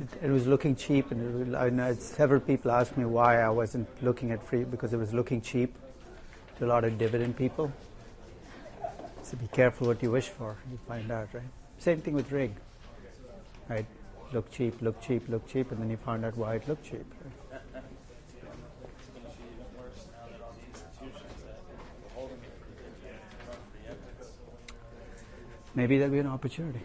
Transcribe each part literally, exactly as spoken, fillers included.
it was looking cheap, and it, I know several people asked me why I wasn't looking at free, because it was looking cheap to a lot of dividend people. So be careful what you wish for. You find out, right? Same thing with rig, right? Look cheap, look cheap, look cheap, and then you found out why it looked cheap. Right? Maybe there'll be an opportunity.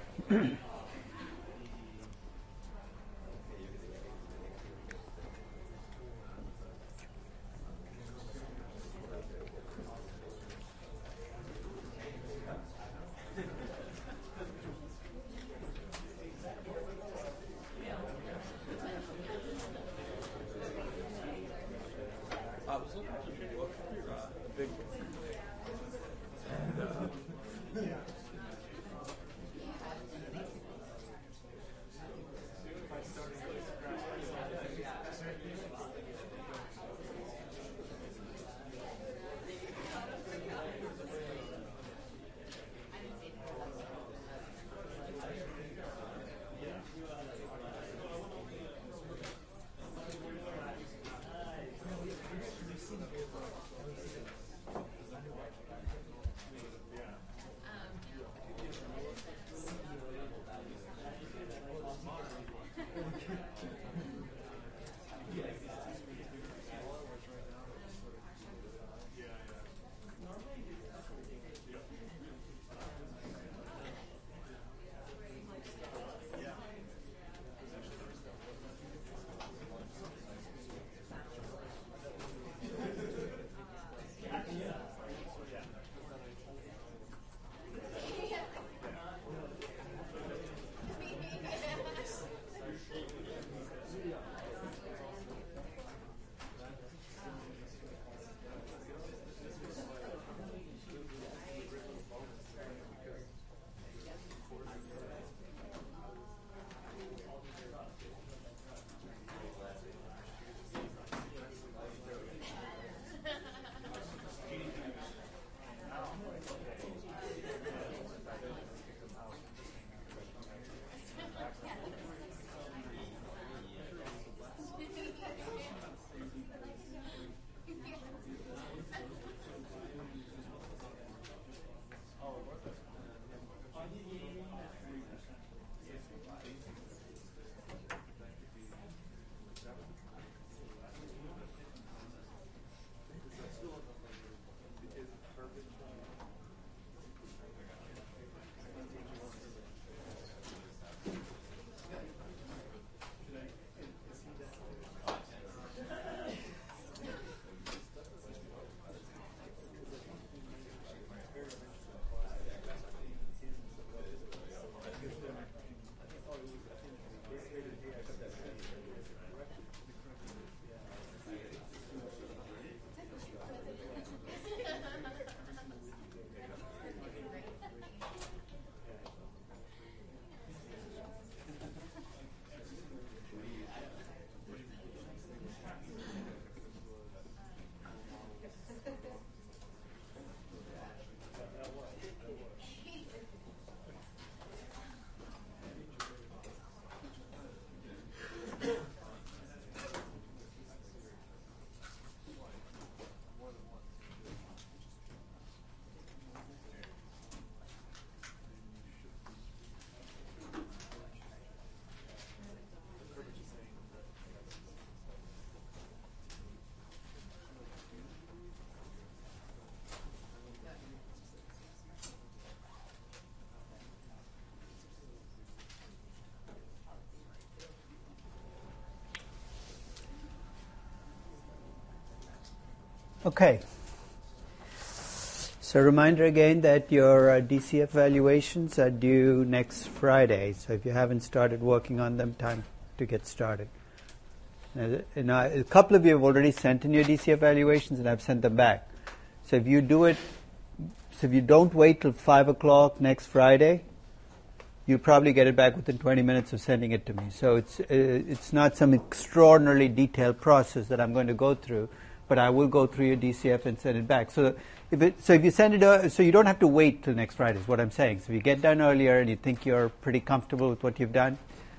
Okay. So reminder again that your uh, D C F valuations are due next Friday. So if you haven't started working on them, time to get started. Uh, and I, a couple of you have already sent in your D C F valuations, and I've sent them back. So if you do it, so if you don't wait till five o'clock next Friday, you'll probably get it back within twenty minutes of sending it to me. So it's uh, it's not some extraordinarily detailed process that I'm going to go through, but I will go through your D C F and send it back. So if it, so if you send it, uh, so you don't have to wait till next Friday is what I'm saying. So if you get done earlier and you think you're pretty comfortable with what you've done,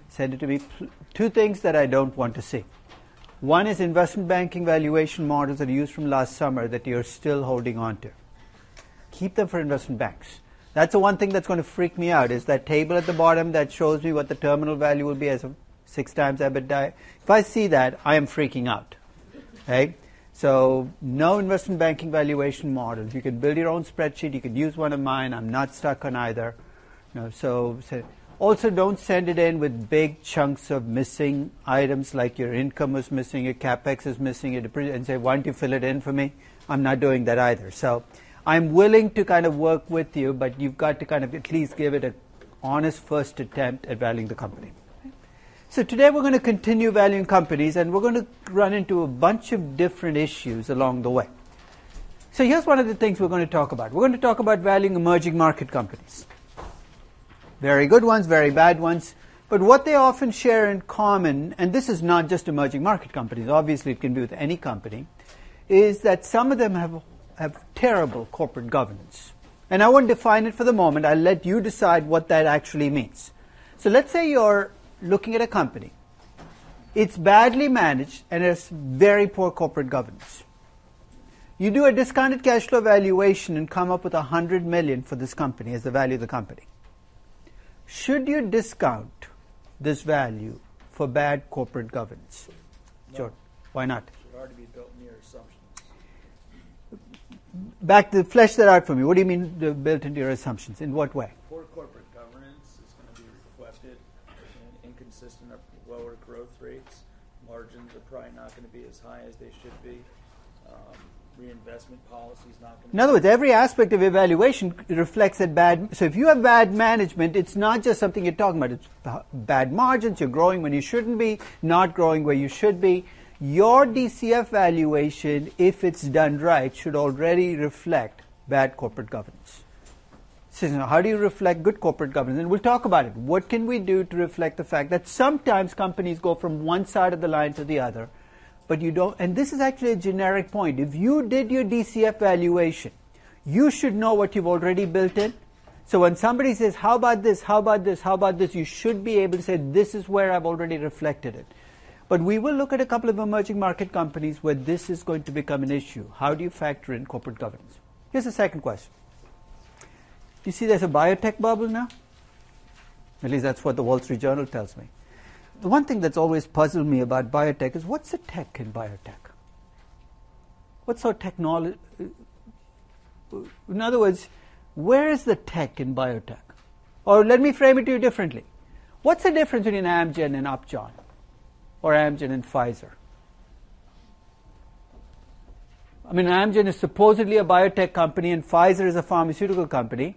send it to me. Two things that I don't want to see. One is investment banking valuation models that are used from last summer that you're still holding on to. Keep them for investment banks. That's the one thing that's going to freak me out, is that table at the bottom that shows me what the terminal value will be as of six times EBITDA. If I see that, I am freaking out. Right? So no investment banking valuation models. You can build your own spreadsheet. You can use one of mine. I'm not stuck on either. You know, so, so also don't send it in with big chunks of missing items like your income is missing, your capex is missing, your depre- and say, why don't you fill it in for me? I'm not doing that either. So I'm willing to kind of work with you, but you've got to kind of at least give it an honest first attempt at valuing the company. So today we're going to continue valuing companies, and we're going to run into a bunch of different issues along the way. So here's one of the things we're going to talk about. We're going to talk about valuing emerging market companies. Very good ones, very bad ones. But what they often share in common, and this is not just emerging market companies, obviously it can be with any company, is that some of them have, have terrible corporate governance. And I won't define it for the moment. I'll let you decide what that actually means. So let's say you're looking at a company. It's badly managed and has very poor corporate governance. You do a discounted cash flow valuation and come up with one hundred million dollars for this company as the value of the company. Should you discount this value for bad corporate governance? No. Sure. Why not? It should already be built in your assumptions. Back to flesh that out for me. What do you mean uh, built into your assumptions? In what way? Poor corporate governance is going to be reflected in inconsistent or lower growth rates. Margins are probably not going to be as high as they should be. Um, reinvestment policy is not going to In other words, every aspect of evaluation reflects that bad. So if you have bad management, it's not just something you're talking about. It's bad margins, you're growing when you shouldn't be, not growing where you should be. Your D C F valuation, if it's done right, should already reflect bad corporate governance. So how do you reflect good corporate governance? And we'll talk about it. What can we do to reflect the fact that sometimes companies go from one side of the line to the other, but you don't, and this is actually a generic point. If you did your D C F valuation, you should know what you've already built in. So when somebody says, how about this, how about this, how about this, you should be able to say, this is where I've already reflected it. But we will look at a couple of emerging market companies where this is going to become an issue. How do you factor in corporate governance? Here's the second question. You see there's a biotech bubble now? At least that's what the Wall Street Journal tells me. The one thing that's always puzzled me about biotech is, what's the tech in biotech? What's our technology? In other words, where is the tech in biotech? Or let me frame it to you differently. What's the difference between Amgen and Upjohn? Or Amgen and Pfizer? I mean, Amgen is supposedly a biotech company and Pfizer is a pharmaceutical company.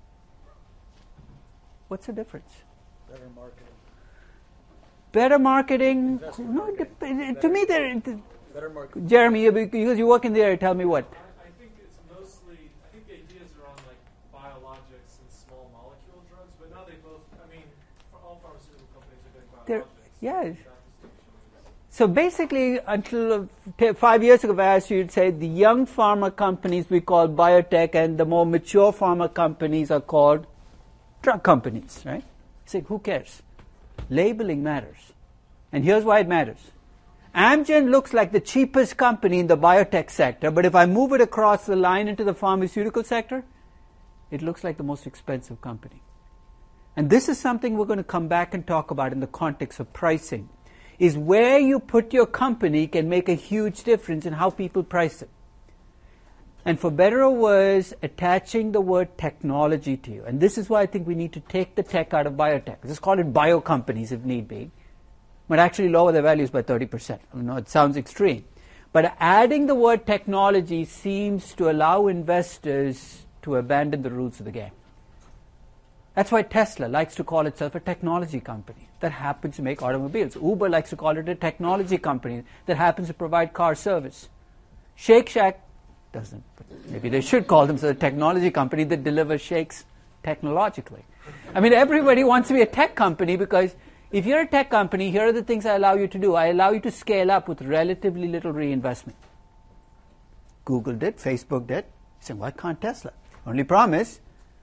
What's the difference? better marketing. Better marketing? Investment No, marketing. dep- Better- to me, they're, Better marketing. Jeremy, you, because you work in the area, tell me what. I, I think it's mostly, I think the ideas are on like biologics and small molecule drugs, but now they both, I mean, for all pharmaceutical companies are doing They're- biologics. yeah. That distinction is- So basically, until uh, t- five years ago, if I asked you, you'd say the young pharma companies we call biotech and the more mature pharma companies are called drug companies, right? You say, who cares? Labeling matters. And here's why it matters. Amgen looks like the cheapest company in the biotech sector, but if I move it across the line into the pharmaceutical sector, it looks like the most expensive company. And this is something we're going to come back and talk about in the context of pricing, is where you put your company can make a huge difference in how people price it. And for better or worse, attaching the word technology to you. And this is why I think we need to take the tech out of biotech. Just call it bio companies if need be, but actually lower their values by thirty percent. I know it sounds extreme. But adding the word technology seems to allow investors to abandon the rules of the game. That's why Tesla likes to call itself a technology company that happens to make automobiles. Uber likes to call it a technology company that happens to provide car service. Shake Shack doesn't, but maybe they should call themselves a technology company that delivers shakes technologically. I mean, everybody wants to be a tech company because if you're a tech company, here are the things I allow you to do. I allow you to scale up with relatively little reinvestment. Google did, Facebook did. You say, why can't Tesla? Only promise,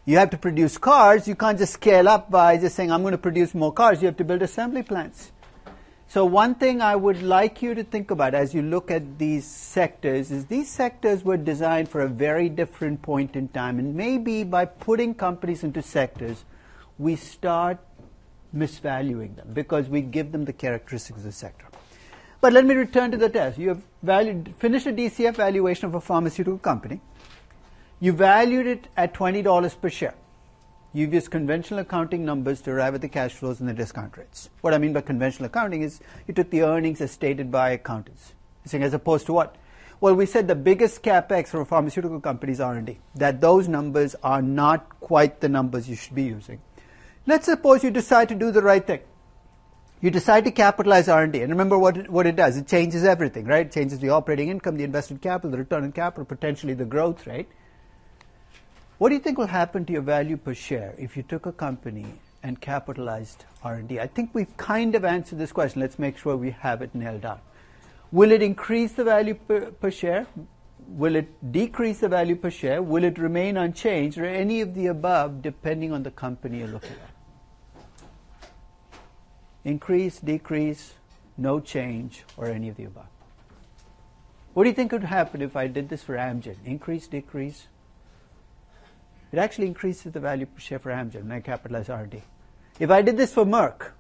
You have to produce cars. You can't just scale up by just saying, I'm going to produce more cars. You have to build assembly plants. So one thing I would like you to think about as you look at these sectors is these sectors were designed for a very different point in time. And maybe by putting companies into sectors, we start misvaluing them because we give them the characteristics of the sector. But let me return to the test. You have valued, finished a D C F valuation of a pharmaceutical company. You valued it at twenty dollars per share. You've used conventional accounting numbers to arrive at the cash flows and the discount rates. What I mean by conventional accounting is you took the earnings as stated by accountants. You're saying as opposed to what? Well, we said the biggest capex for a pharmaceutical company is R and D. That those numbers are not quite the numbers you should be using. Let's suppose you decide to do the right thing. You decide to capitalize R and D. And remember what it, what it does. It changes everything, right? It changes the operating income, the invested capital, the return on capital, potentially the growth rate. What do you think will happen to your value per share if you took a company and capitalized R and D? I think we've kind of answered this question. Let's make sure we have it nailed down. Will it increase the value per, per share? Will it decrease the value per share? Will it remain unchanged? Or any of the above, depending on the company you're looking at? Increase, decrease, no change, or any of the above. What do you think would happen if I did this for Amgen? Increase, decrease? It actually increases the value per share for Amgen when I capitalize R and D. If I did this for Merck,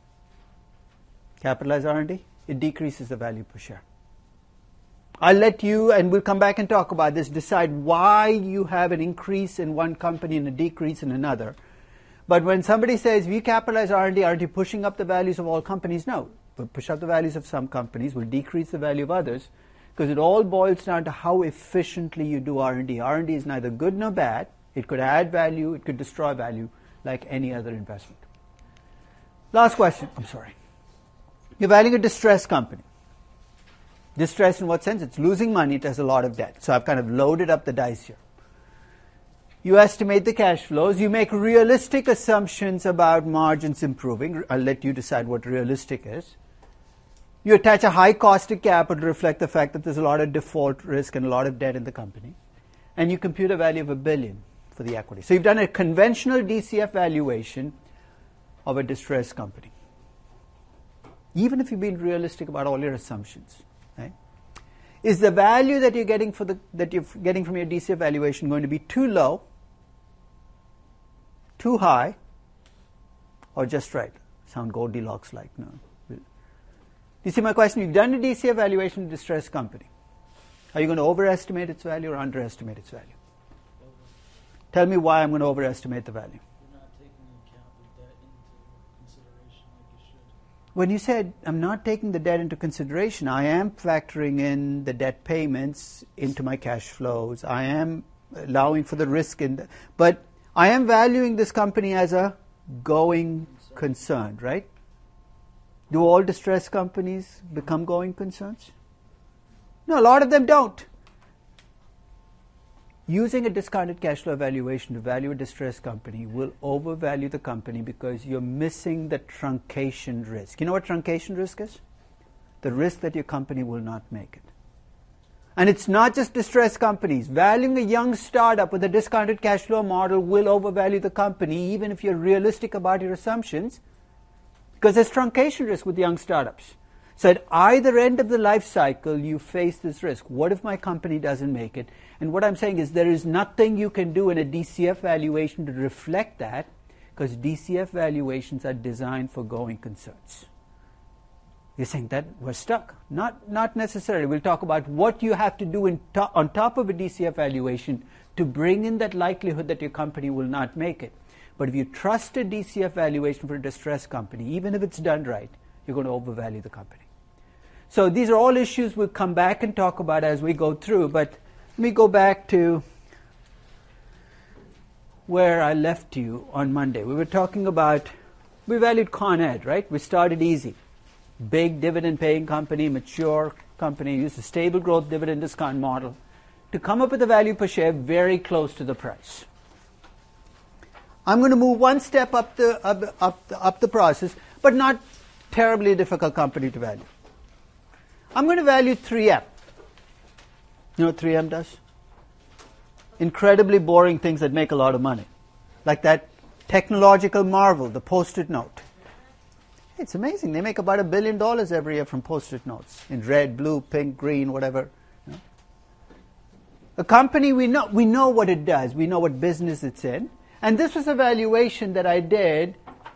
capitalize R and D, it decreases the value per share. I'll let you, and we'll come back and talk about this, decide why you have an increase in one company and a decrease in another. But when somebody says, we capitalize R and D, aren't you pushing up the values of all companies? No. We'll push up the values of some companies, we'll decrease the value of others, because it all boils down to how efficiently you do R and D. R and D is neither good nor bad. It could add value, it could destroy value, like any other investment. Last question, I'm sorry. You're valuing a distressed company. Distressed in what sense? It's losing money, it has a lot of debt. So I've kind of loaded up the dice here. You estimate the cash flows, you make realistic assumptions about margins improving. I'll let you decide what realistic is. You attach a high cost of capital to reflect the fact that there's a lot of default risk and a lot of debt in the company. And you compute a value of a billion for the equity. So you've done a conventional D C F valuation of a distressed company. Even if you've been realistic about all your assumptions, right? Is the value that you're getting for the that you're getting from your D C F valuation going to be too low, too high, or just right? Sound Goldilocks like, no? Do you see my question? You've done a D C F valuation of a distressed company. Are you going to overestimate its value or underestimate its value? Tell me why I'm going to overestimate the value. You're not taking account the debt into consideration like you should. When you said I'm not taking the debt into consideration, I am factoring in the debt payments into my cash flows. I am allowing for the risk in the, but I am valuing this company as a going concern, right? Do all distressed companies become going concerns? No, a lot of them don't. Using a discounted cash flow valuation to value a distressed company will overvalue the company because you're missing the truncation risk. You know what truncation risk is? The risk that your company will not make it. And it's not just distressed companies. Valuing a young startup with a discounted cash flow model will overvalue the company even if you're realistic about your assumptions, because there's truncation risk with young startups. So at either end of the life cycle, you face this risk. What if my company doesn't make it? And what I'm saying is there is nothing you can do in a D C F valuation to reflect that, because D C F valuations are designed for going concerns. You're saying that we're stuck. Not, not necessarily. We'll talk about what you have to do in to- on top of a D C F valuation to bring in that likelihood that your company will not make it. But if you trust a D C F valuation for a distressed company, even if it's done right, you're going to overvalue the company. So these are all issues we'll come back and talk about as we go through, but let me go back to where I left you on Monday. We were talking about, we valued Con Ed, right? We started easy. Big dividend-paying company, mature company, used a stable growth dividend discount model to come up with a value per share very close to the price. I'm going to move one step up the, up, up, the, up the process, but not terribly difficult company to value. I'm going to value three M. You know what three M does? Incredibly boring things that make a lot of money. like that technological marvel, the Post-it note. It's amazing. They make about a billion dollars every year from Post-it notes in red, blue, pink, green, whatever. You know. A company, we know, we know what it does. We know what business it's in. And this was a valuation that I did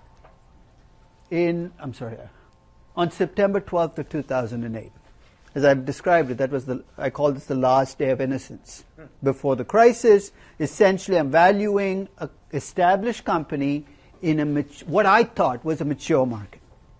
in, I'm sorry, on September twelfth of two thousand eight. As I've described it, that was the, I call this the last day of innocence. Before the crisis, essentially I'm valuing an established company in a mat- what I thought was a mature market.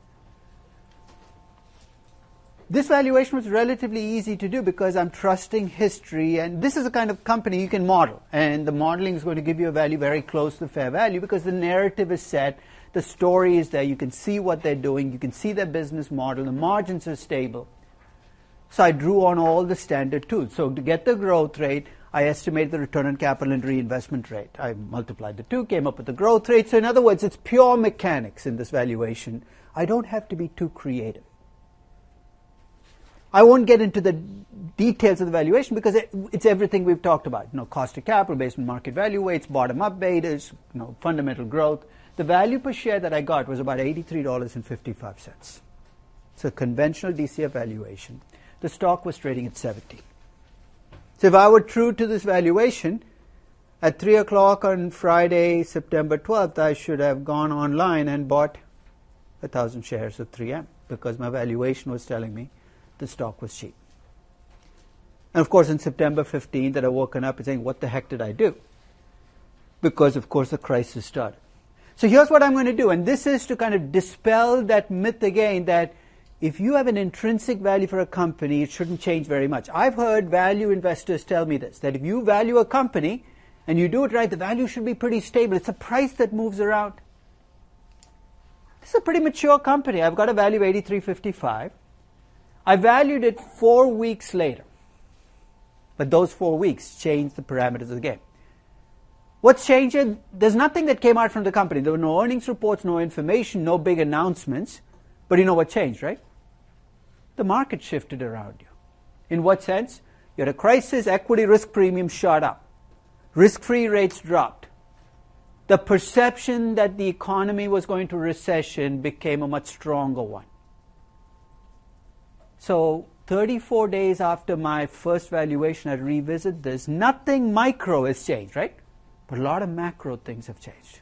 This valuation was relatively easy to do because I'm trusting history, and this is a kind of company you can model, and the modeling is going to give you a value very close to fair value because the narrative is set, the story is there, you can see what they're doing, you can see their business model, the margins are stable. So I drew on all the standard tools. So to get the growth rate, I estimated the return on capital and reinvestment rate. I multiplied the two, came up with the growth rate. So in other words, it's pure mechanics in this valuation. I don't have to be too creative. I won't get into the details of the valuation because it, it's everything we've talked about. You know, cost of capital based on market value weights, bottom-up betas, you know, fundamental growth. The value per share that I got was about eighty-three dollars and fifty-five cents. It's a conventional D C F valuation. The stock was trading at seventy. So if I were true to this valuation, at three o'clock on Friday, September twelfth, I should have gone online and bought one thousand shares of three M because my valuation was telling me the stock was cheap. And of course, on September fifteenth, that I woken up and saying, what the heck did I do? Because, of course, the crisis started. So here's what I'm going to do. And this is to kind of dispel that myth again that if you have an intrinsic value for a company, it shouldn't change very much. I've heard value investors tell me this, that if you value a company and you do it right, the value should be pretty stable. It's a price that moves around. This is a pretty mature company. I've got a value of eighty-three fifty-five. I valued it four weeks later. But those four weeks changed the parameters of the game. What's changed? There's nothing that came out from the company. There were no earnings reports, no information, no big announcements. But you know what changed, right? The market shifted around you. In what sense? You had a crisis, equity risk premium shot up. Risk-free rates dropped. The perception that the economy was going to recession became a much stronger one. So thirty-four days after my first valuation, I revisit this. Nothing micro has changed, right? But a lot of macro things have changed.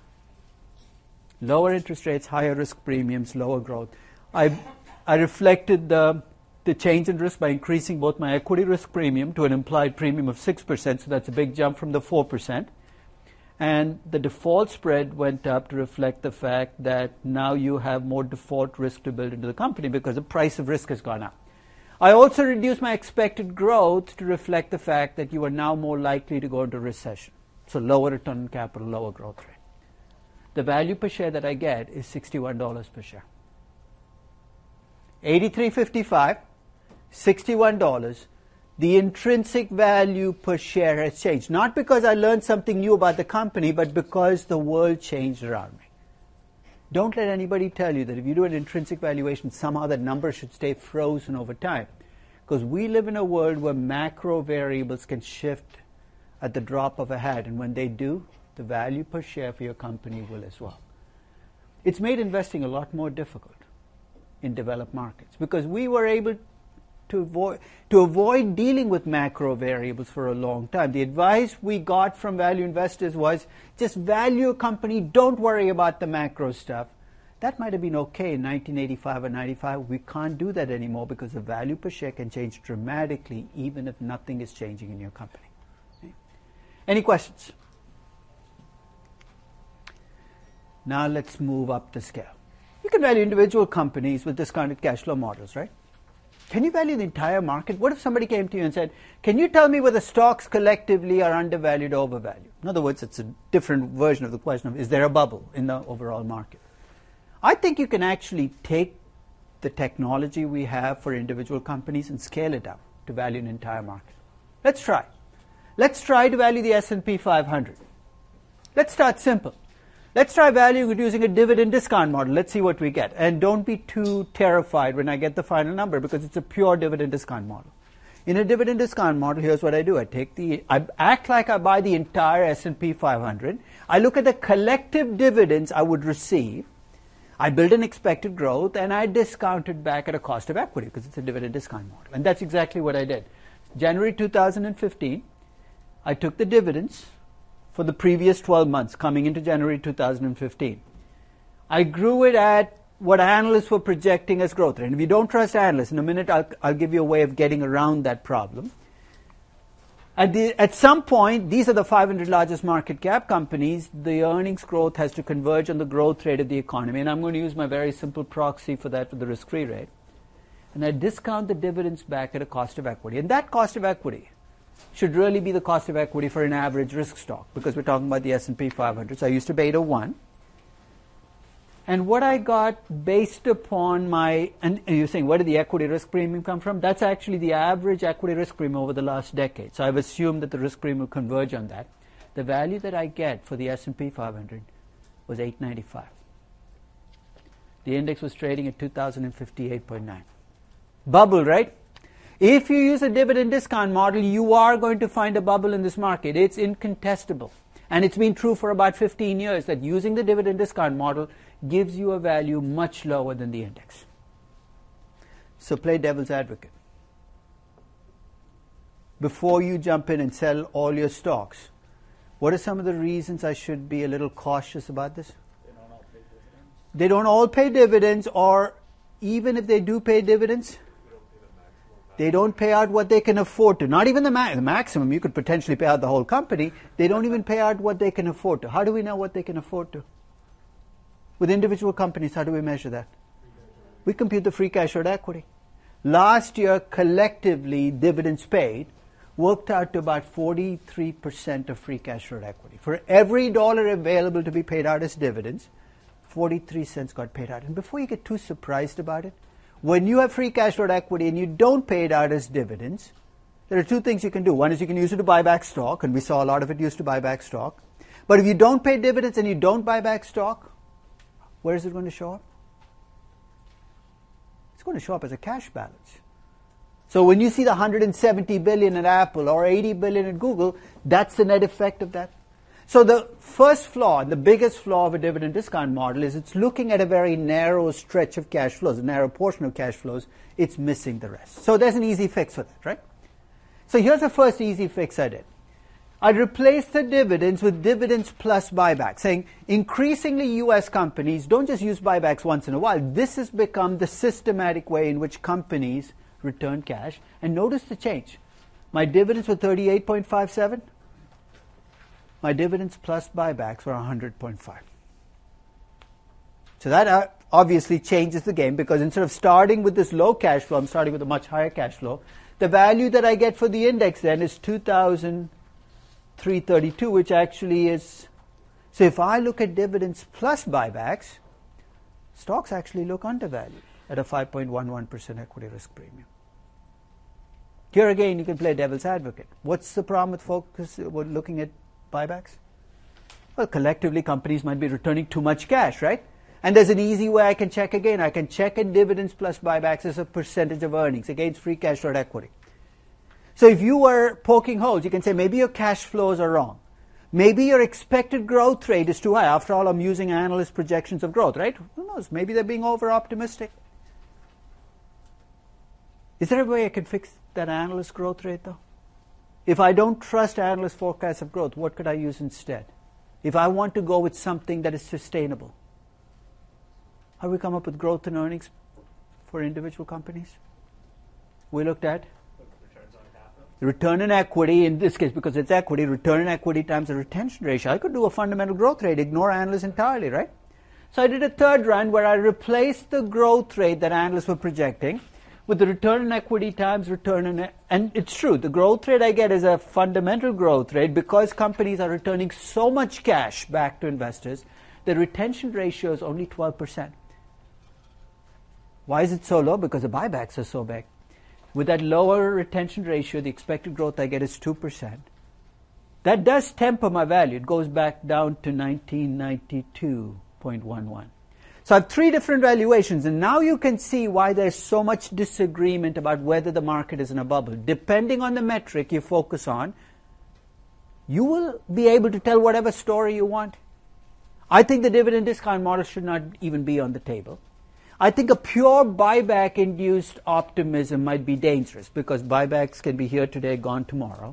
Lower interest rates, higher risk premiums, lower growth. I, I reflected the, the change in risk by increasing both my equity risk premium to an implied premium of six percent, so that's a big jump from the four percent. And the default spread went up to reflect the fact that now you have more default risk to build into the company because the price of risk has gone up. I also reduced my expected growth to reflect the fact that you are now more likely to go into recession. So lower return on capital, lower growth rate. The value per share that I get is sixty-one dollars per share. eighty-three fifty-five, sixty-one dollars. The intrinsic value per share has changed. Not because I learned something new about the company, but because the world changed around me. Don't let anybody tell you that if you do an intrinsic valuation, somehow that number should stay frozen over time. Because we live in a world where macro variables can shift at the drop of a hat. And when they do, the value per share for your company will as well. It's made investing a lot more difficult in developed markets because we were able to avoid, to avoid dealing with macro variables for a long time. The advice we got from value investors was just value a company, don't worry about the macro stuff. That might have been okay in nineteen eighty-five or ninety-five. We can't do that anymore because the value per share can change dramatically even if nothing is changing in your company. Okay. Any questions? Now let's move up the scale. You can value individual companies with discounted cash flow models, right? Can you value the entire market? What if somebody came to you and said, can you tell me whether stocks collectively are undervalued or overvalued? In other words, it's a different version of the question of, is there a bubble in the overall market? I think you can actually take the technology we have for individual companies and scale it up to value an entire market. Let's try. Let's try to value the S and P five hundred. Let's start simple. Let's try valuing it using a dividend discount model. Let's see what we get. And don't be too terrified when I get the final number because it's a pure dividend discount model. In a dividend discount model, here's what I do. I take the, I act like I buy the entire S and P five hundred. I look at the collective dividends I would receive. I build an expected growth, and I discount it back at a cost of equity because it's a dividend discount model. And that's exactly what I did. January two thousand fifteen, I took the dividends for the previous twelve months coming into January two thousand fifteen. I grew it at what analysts were projecting as growth rate. And if you don't trust analysts, in a minute I'll, I'll give you a way of getting around that problem. At, the, at some point, these are the five hundred largest market cap companies. The earnings growth has to converge on the growth rate of the economy. And I'm going to use my very simple proxy for that, for the risk-free rate. And I discount the dividends back at a cost of equity. And that cost of equity should really be the cost of equity for an average risk stock, because we're talking about the S and P five hundred. So I used a beta one. And what I got based upon my, and you're saying, where did the equity risk premium come from? That's actually the average equity risk premium over the last decade. So I've assumed that the risk premium will converge on that. The value that I get for the S and P five hundred was eight ninety-five. The index was trading at two thousand fifty-eight point nine. Bubble, right? If you use a dividend discount model, you are going to find a bubble in this market. It's incontestable. And it's been true for about fifteen years that using the dividend discount model gives you a value much lower than the index. So play devil's advocate. Before you jump in and sell all your stocks, what are some of the reasons I should be a little cautious about this? They don't all pay dividends. They don't all pay dividends, or even if they do pay dividends, they don't pay out what they can afford to. Not even the, ma- the maximum. You could potentially pay out the whole company. They don't even pay out what they can afford to. How do we know what they can afford to? With individual companies, how do we measure that? We compute the free cash flow to equity. Last year, collectively, dividends paid worked out to about forty-three percent of free cash flow to equity. For every dollar available to be paid out as dividends, forty-three cents got paid out. And before you get too surprised about it, when you have free cash flow to equity and you don't pay it out as dividends, there are two things you can do. One is you can use it to buy back stock, and we saw a lot of it used to buy back stock. But if you don't pay dividends and you don't buy back stock, where is it going to show up? It's going to show up as a cash balance. So when you see the one hundred seventy billion at Apple or eighty billion at Google, that's the net effect of that. So the first flaw, the biggest flaw of a dividend discount model is it's looking at a very narrow stretch of cash flows, a narrow portion of cash flows. It's missing the rest. So there's an easy fix for that, right? So here's the first easy fix I did. I replaced the dividends with dividends plus buybacks, saying increasingly U S companies don't just use buybacks once in a while. This has become the systematic way in which companies return cash. And notice the change. My dividends were thirty-eight point five seven. My dividends plus buybacks were one hundred point five. So that obviously changes the game, because instead of starting with this low cash flow, I'm starting with a much higher cash flow. The value that I get for the index then is two thousand three hundred thirty-two, which actually is, so if I look at dividends plus buybacks, stocks actually look undervalued at a five point one one percent equity risk premium. Here again, you can play devil's advocate. What's the problem with focus, with looking at buybacks? Well, collectively, companies might be returning too much cash, right? And there's an easy way I can check again. I can check at dividends plus buybacks as a percentage of earnings against free cash flow equity. So if you were poking holes, you can say maybe your cash flows are wrong. Maybe your expected growth rate is too high. After all, I'm using analyst projections of growth, right? Who knows? Maybe they're being over-optimistic. Is there a way I can fix that analyst growth rate, though? If I don't trust analyst forecasts of growth, what could I use instead? If I want to go with something that is sustainable, how do we come up with growth in earnings for individual companies? We looked at Returns on capital. the return on equity, in this case, because it's equity, return on equity times the retention ratio. I could do a fundamental growth rate, ignore analysts entirely, right? So I did a third run where I replaced the growth rate that analysts were projecting with the return on equity times return on, e- and it's true, the growth rate I get is a fundamental growth rate because companies are returning so much cash back to investors. The retention ratio is only twelve percent. Why is it so low? Because the buybacks are so big. With that lower retention ratio, the expected growth I get is two percent. That does temper my value. It goes back down to nineteen ninety-two point one one. So I have three different valuations, and now you can see why there's so much disagreement about whether the market is in a bubble. Depending on the metric you focus on, you will be able to tell whatever story you want. I think the dividend discount model should not even be on the table. I think a pure buyback-induced optimism might be dangerous because buybacks can be here today, gone tomorrow.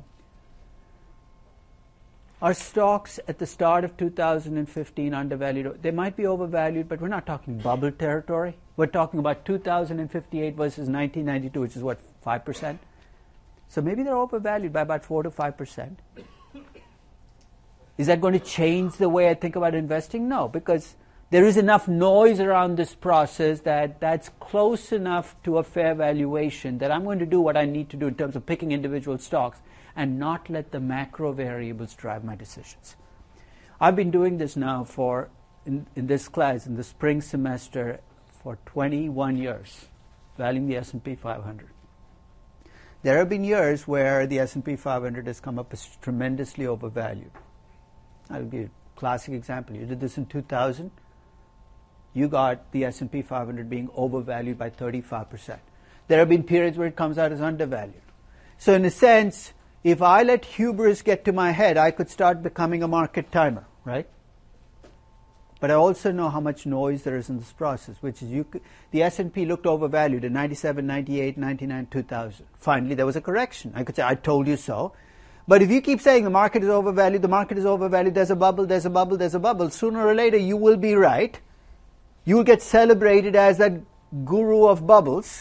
Our stocks at the start of two thousand fifteen undervalued. They might be overvalued, but we're not talking bubble territory. We're talking about two thousand fifty-eight versus nineteen ninety-two, which is what, five percent? So maybe they're overvalued by about four to five percent. Is that going to change the way I think about investing? No, because there is enough noise around this process that that's close enough to a fair valuation that I'm going to do what I need to do in terms of picking individual stocks and not let the macro variables drive my decisions. I've been doing this now for, in, in this class, in the spring semester, for twenty-one years, valuing the S and P five hundred. There have been years where the S and P five hundred has come up as tremendously overvalued. I'll give you a classic example. You did this in two thousand. You got the S and P five hundred being overvalued by thirty-five percent. There have been periods where it comes out as undervalued. So in a sense, if I let hubris get to my head, I could start becoming a market timer, right? But I also know how much noise there is in this process, which is you could, the S and P looked overvalued in ninety-seven, ninety-eight, ninety-nine, two thousand. Finally, there was a correction. I could say, I told you so. But if you keep saying the market is overvalued, the market is overvalued, there's a bubble, there's a bubble, there's a bubble, sooner or later you will be right. You will get celebrated as that guru of bubbles.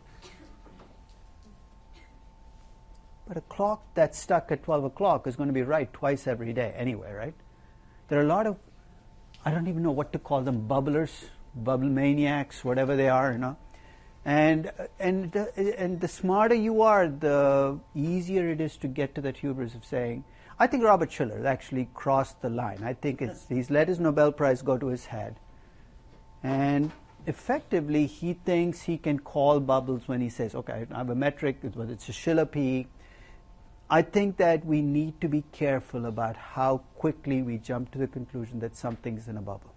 But a clock that's stuck at twelve o'clock is going to be right twice every day anyway, right? There are a lot of, I don't even know what to call them, bubblers, bubble maniacs, whatever they are, you know. And and and the smarter you are, the easier it is to get to that hubris of saying, I think Robert Shiller actually crossed the line. I think it's, he's let his Nobel Prize go to his head. And effectively, he thinks he can call bubbles when he says, okay, I have a metric, whether it's a Shiller P. I think that we need to be careful about how quickly we jump to the conclusion that something's in a bubble.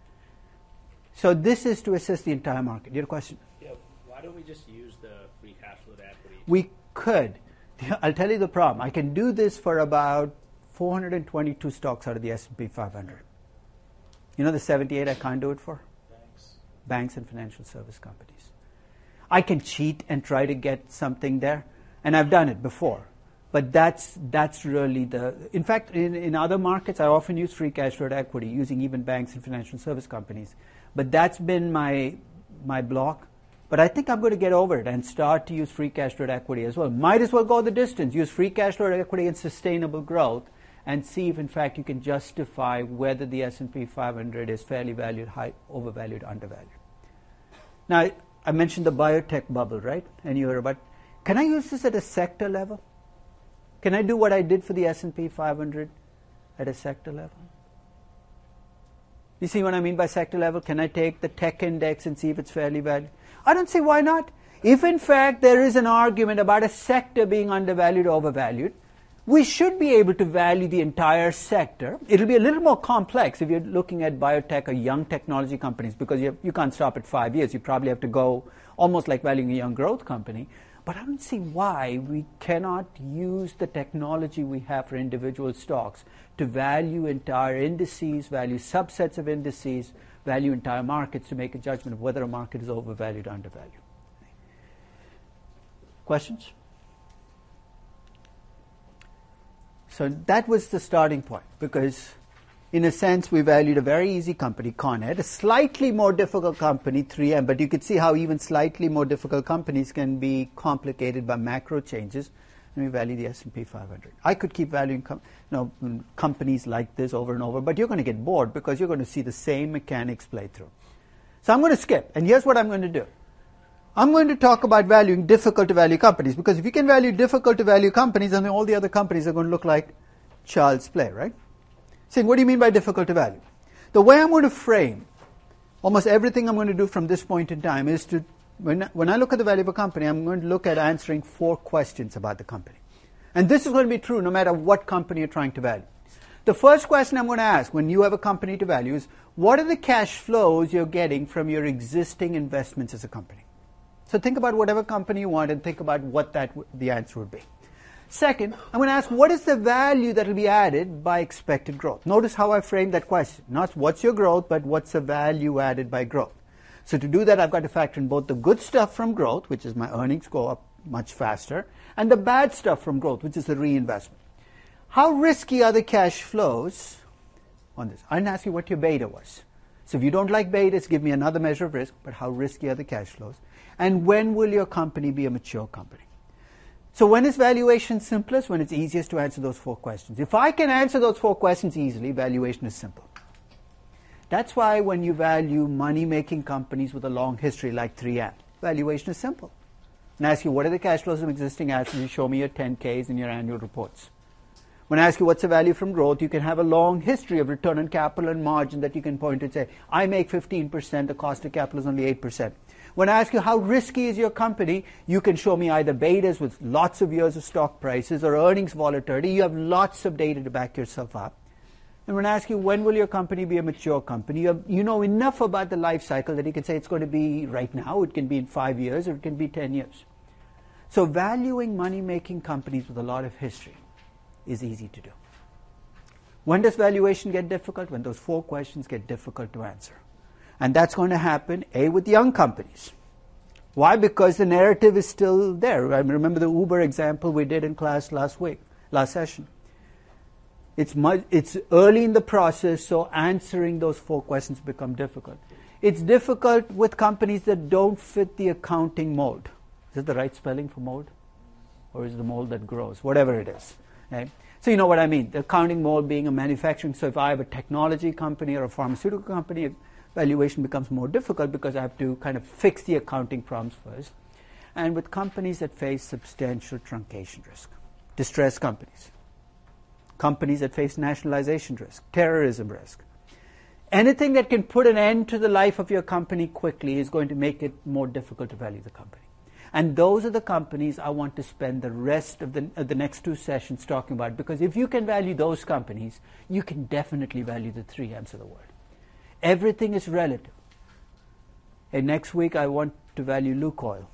So this is to assess the entire market. You have a question? Yeah. Why don't we just use the free cash flow to equity? We could. I'll tell you the problem. I can do this for about four hundred twenty-two stocks out of the S and P five hundred. You know the seventy-eight I can't do it for? Banks. Banks and financial service companies. I can cheat and try to get something there, and I've done it before. But that's that's really the... In fact, in, in other markets, I often use free cash flow to equity, using even banks and financial service companies. But that's been my my block. But I think I'm going to get over it and start to use free cash flow to equity as well. Might as well go the distance. Use free cash flow to equity and sustainable growth and see if, in fact, you can justify whether the S and P five hundred is fairly valued, high, overvalued, undervalued. Now, I, I mentioned the biotech bubble, right? And you heard about... Can I use this at a sector level? Can I do what I did for the S and P five hundred at a sector level? You see what I mean by sector level? Can I take the tech index and see if it's fairly valued? I don't see why not. If in fact there is an argument about a sector being undervalued or overvalued, we should be able to value the entire sector. It'll be a little more complex if you're looking at biotech or young technology companies, because you, have, you can't stop at five years. You probably have to go almost like valuing a young growth company. But I don't see why we cannot use the technology we have for individual stocks to value entire indices, value subsets of indices, value entire markets to make a judgment of whether a market is overvalued or undervalued. Questions? So that was the starting point, because in a sense we valued a very easy company, Con Ed, a slightly more difficult company, three M, but you could see how even slightly more difficult companies can be complicated by macro changes, and we value the S and P five hundred. I could keep valuing com- you know, companies like this over and over, but you're going to get bored because you're going to see the same mechanics play through. So I'm going to skip, and here's what I'm going to do. I'm going to talk about valuing difficult to value companies, because if you can value difficult to value companies, then all the other companies are going to look like child's play, right? Saying, what do you mean by difficult to value? The way I'm going to frame almost everything I'm going to do from this point in time is to, when, when I look at the value of a company, I'm going to look at answering four questions about the company. And this is going to be true no matter what company you're trying to value. The first question I'm going to ask when you have a company to value is, what are the cash flows you're getting from your existing investments as a company? So think about whatever company you want and think about what that w- the answer would be. Second, I'm going to ask, what is the value that will be added by expected growth? Notice how I framed that question. Not what's your growth, but what's the value added by growth. So to do that, I've got to factor in both the good stuff from growth, which is my earnings go up much faster, and the bad stuff from growth, which is the reinvestment. How risky are the cash flows on this? I didn't ask you what your beta was. So if you don't like betas, give me another measure of risk, but how risky are the cash flows? And when will your company be a mature company? So when is valuation simplest? When it's easiest to answer those four questions. If I can answer those four questions easily, valuation is simple. That's why when you value money-making companies with a long history like three M, valuation is simple. And I ask you, what are the cash flows of existing assets? You show me your ten Ks and your annual reports. When I ask you what's the value from growth, you can have a long history of return on capital and margin that you can point to and say, I make fifteen percent, the cost of capital is only eight percent. When I ask you how risky is your company, you can show me either betas with lots of years of stock prices or earnings volatility. You have lots of data to back yourself up. And when I ask you when will your company be a mature company, you, have, you know enough about the life cycle that you can say it's going to be right now, it can be in five years, or it can be ten years. So valuing money-making companies with a lot of history is easy to do. When does valuation get difficult? When those four questions get difficult to answer. And that's going to happen, A, with young companies. Why? Because the narrative is still there. I remember the Uber example we did in class last week, last session. It's much, it's early in the process, so answering those four questions become difficult. It's difficult with companies that don't fit the accounting mold. Is it the right spelling for mold? Or is it the mold that grows? Whatever it is. Right? So you know what I mean. The accounting mold being a manufacturing. So if I have a technology company or a pharmaceutical company, valuation becomes more difficult because I have to kind of fix the accounting problems first. And with companies that face substantial truncation risk, distressed companies, companies that face nationalization risk, terrorism risk, anything that can put an end to the life of your company quickly is going to make it more difficult to value the company. And those are the companies I want to spend the rest of the, of the next two sessions talking about, because if you can value those companies, you can definitely value the three M's of the world. Everything is relative. And next week I want to value Lukoil.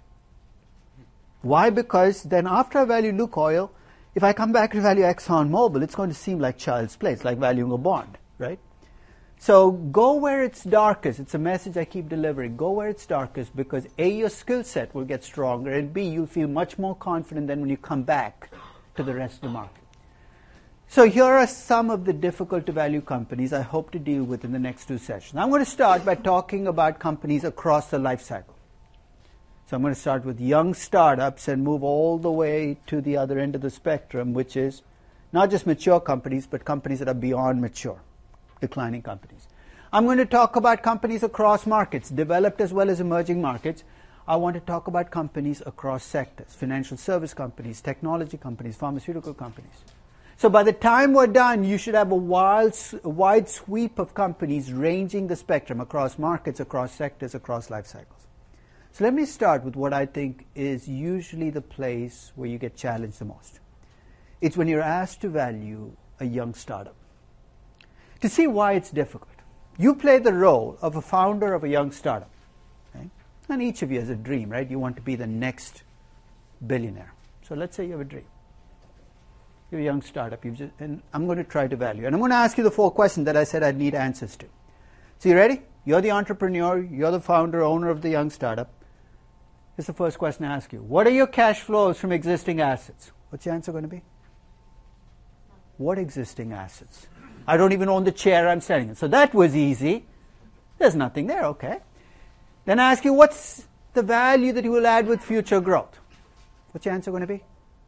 Why? Because then after I value Lukoil, if I come back to value ExxonMobil, it's going to seem like child's play. It's like valuing a bond, right? So go where it's darkest. It's a message I keep delivering. Go where it's darkest because A, your skill set will get stronger, and B, you'll feel much more confident than when you come back to the rest of the market. So here are some of the difficult to value companies I hope to deal with in the next two sessions. I'm going to start by talking about companies across the life cycle. So I'm going to start with young startups and move all the way to the other end of the spectrum, which is not just mature companies, but companies that are beyond mature, declining companies. I'm going to talk about companies across markets, developed as well as emerging markets. I want to talk about companies across sectors, financial service companies, technology companies, pharmaceutical companies. So by the time we're done, you should have a wide, a wide sweep of companies ranging the spectrum across markets, across sectors, across life cycles. So let me start with what I think is usually the place where you get challenged the most. It's when you're asked to value a young startup. To see why it's difficult, you play the role of a founder of a young startup. Okay? And each of you has a dream, right? You want to be the next billionaire. So let's say you have a dream. You're a young startup, you've just, and I'm going to try to value. And I'm going to ask you the four questions that I said I'd need answers to. So you ready? You're the entrepreneur, you're the founder, owner of the young startup. Here's the first question I ask you. What are your cash flows from existing assets? What's your answer going to be? What existing assets? I don't even own the chair I'm standing in. So that was easy. There's nothing there, okay. Then I ask you, what's the value that you will add with future growth? What's your answer going to be?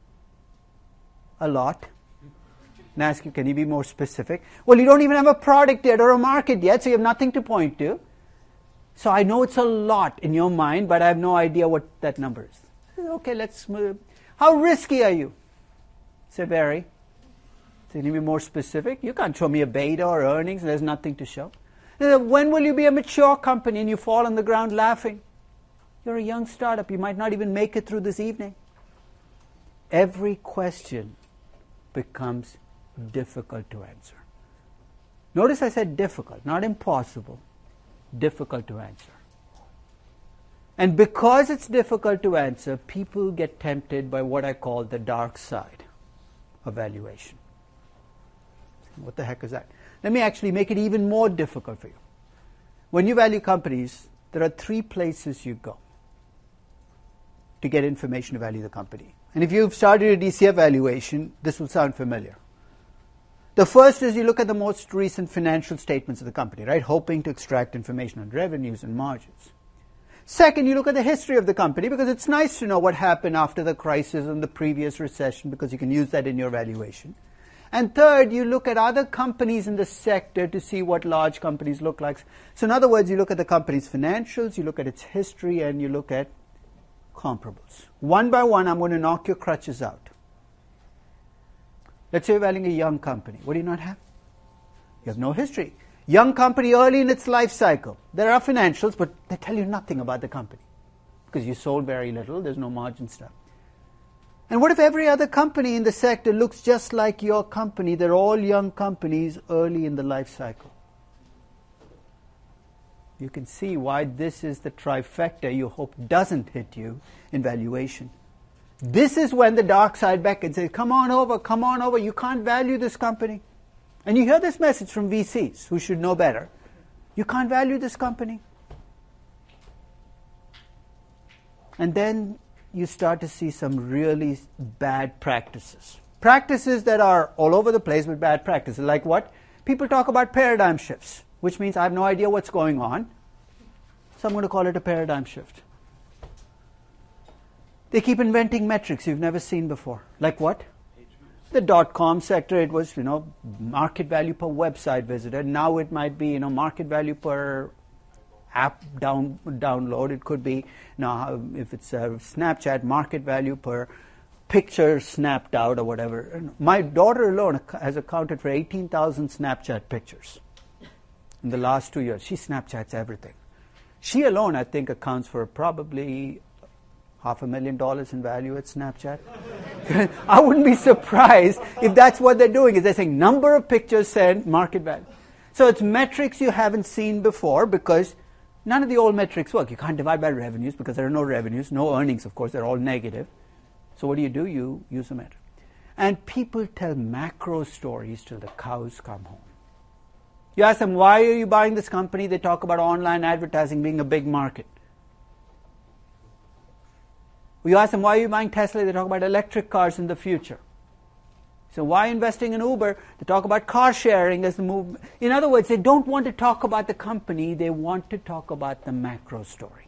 A lot. And I ask you, can you be more specific? Well, you don't even have a product yet or a market yet, so you have nothing to point to. So I know it's a lot in your mind, but I have no idea what that number is. Okay, let's move. How risky are you? Say very. Can you be more specific? You can't show me a beta or earnings. There's nothing to show. When will you be a mature company and you fall on the ground laughing? You're a young startup. You might not even make it through this evening. Every question becomes difficult to answer. Notice I said difficult, not impossible. Difficult to answer. And because it's difficult to answer, people get tempted by what I call the dark side of valuation. What the heck is that? Let me actually make it even more difficult for you. When you value companies, there are three places you go to get information to value the company. And if you've started a D C F valuation, this will sound familiar. The first is you look at the most recent financial statements of the company, right? Hoping to extract information on revenues and margins. Second, you look at the history of the company because it's nice to know what happened after the crisis and the previous recession because you can use that in your valuation. And third, you look at other companies in the sector to see what large companies look like. So in other words, you look at the company's financials, you look at its history, and you look at comparables. One by one, I'm going to knock your crutches out. Let's say you're valuing a young company. What do you not have? You have no history. Young company early in its life cycle. There are financials, but they tell you nothing about the company because you sold very little. There's no margin stuff. And what if every other company in the sector looks just like your company? They're all young companies early in the life cycle. You can see why this is the trifecta you hope doesn't hit you in valuation. This is when the dark side beckons and says, come on over, come on over, you can't value this company. And you hear this message from V Cs who should know better. You can't value this company. And then you start to see some really bad practices. Practices that are all over the place, but bad practices. Like what? People talk about paradigm shifts, which means I have no idea what's going on. So I'm going to call it a paradigm shift. They keep inventing metrics you've never seen before. Like what? The dot-com sector, it was, you know, market value per website visitor. Now it might be, you know, market value per app down, download. It could be, you know, if it's a Snapchat, market value per picture snapped out or whatever. My daughter alone has accounted for eighteen thousand Snapchat pictures in the last two years. She Snapchats everything. She alone, I think, accounts for probably half a million dollars in value at Snapchat. I wouldn't be surprised if that's what they're doing, is they're saying number of pictures sent, market value. So it's metrics you haven't seen before because none of the old metrics work. You can't divide by revenues because there are no revenues, no earnings, of course, they're all negative. So what do you do? You use a metric. And people tell macro stories till the cows come home. You ask them, why are you buying this company? They talk about online advertising being a big market. You ask them, why are you buying Tesla? They talk about electric cars in the future. So why investing in Uber? They talk about car sharing as the movement. In other words, they don't want to talk about the company. They want to talk about the macro story.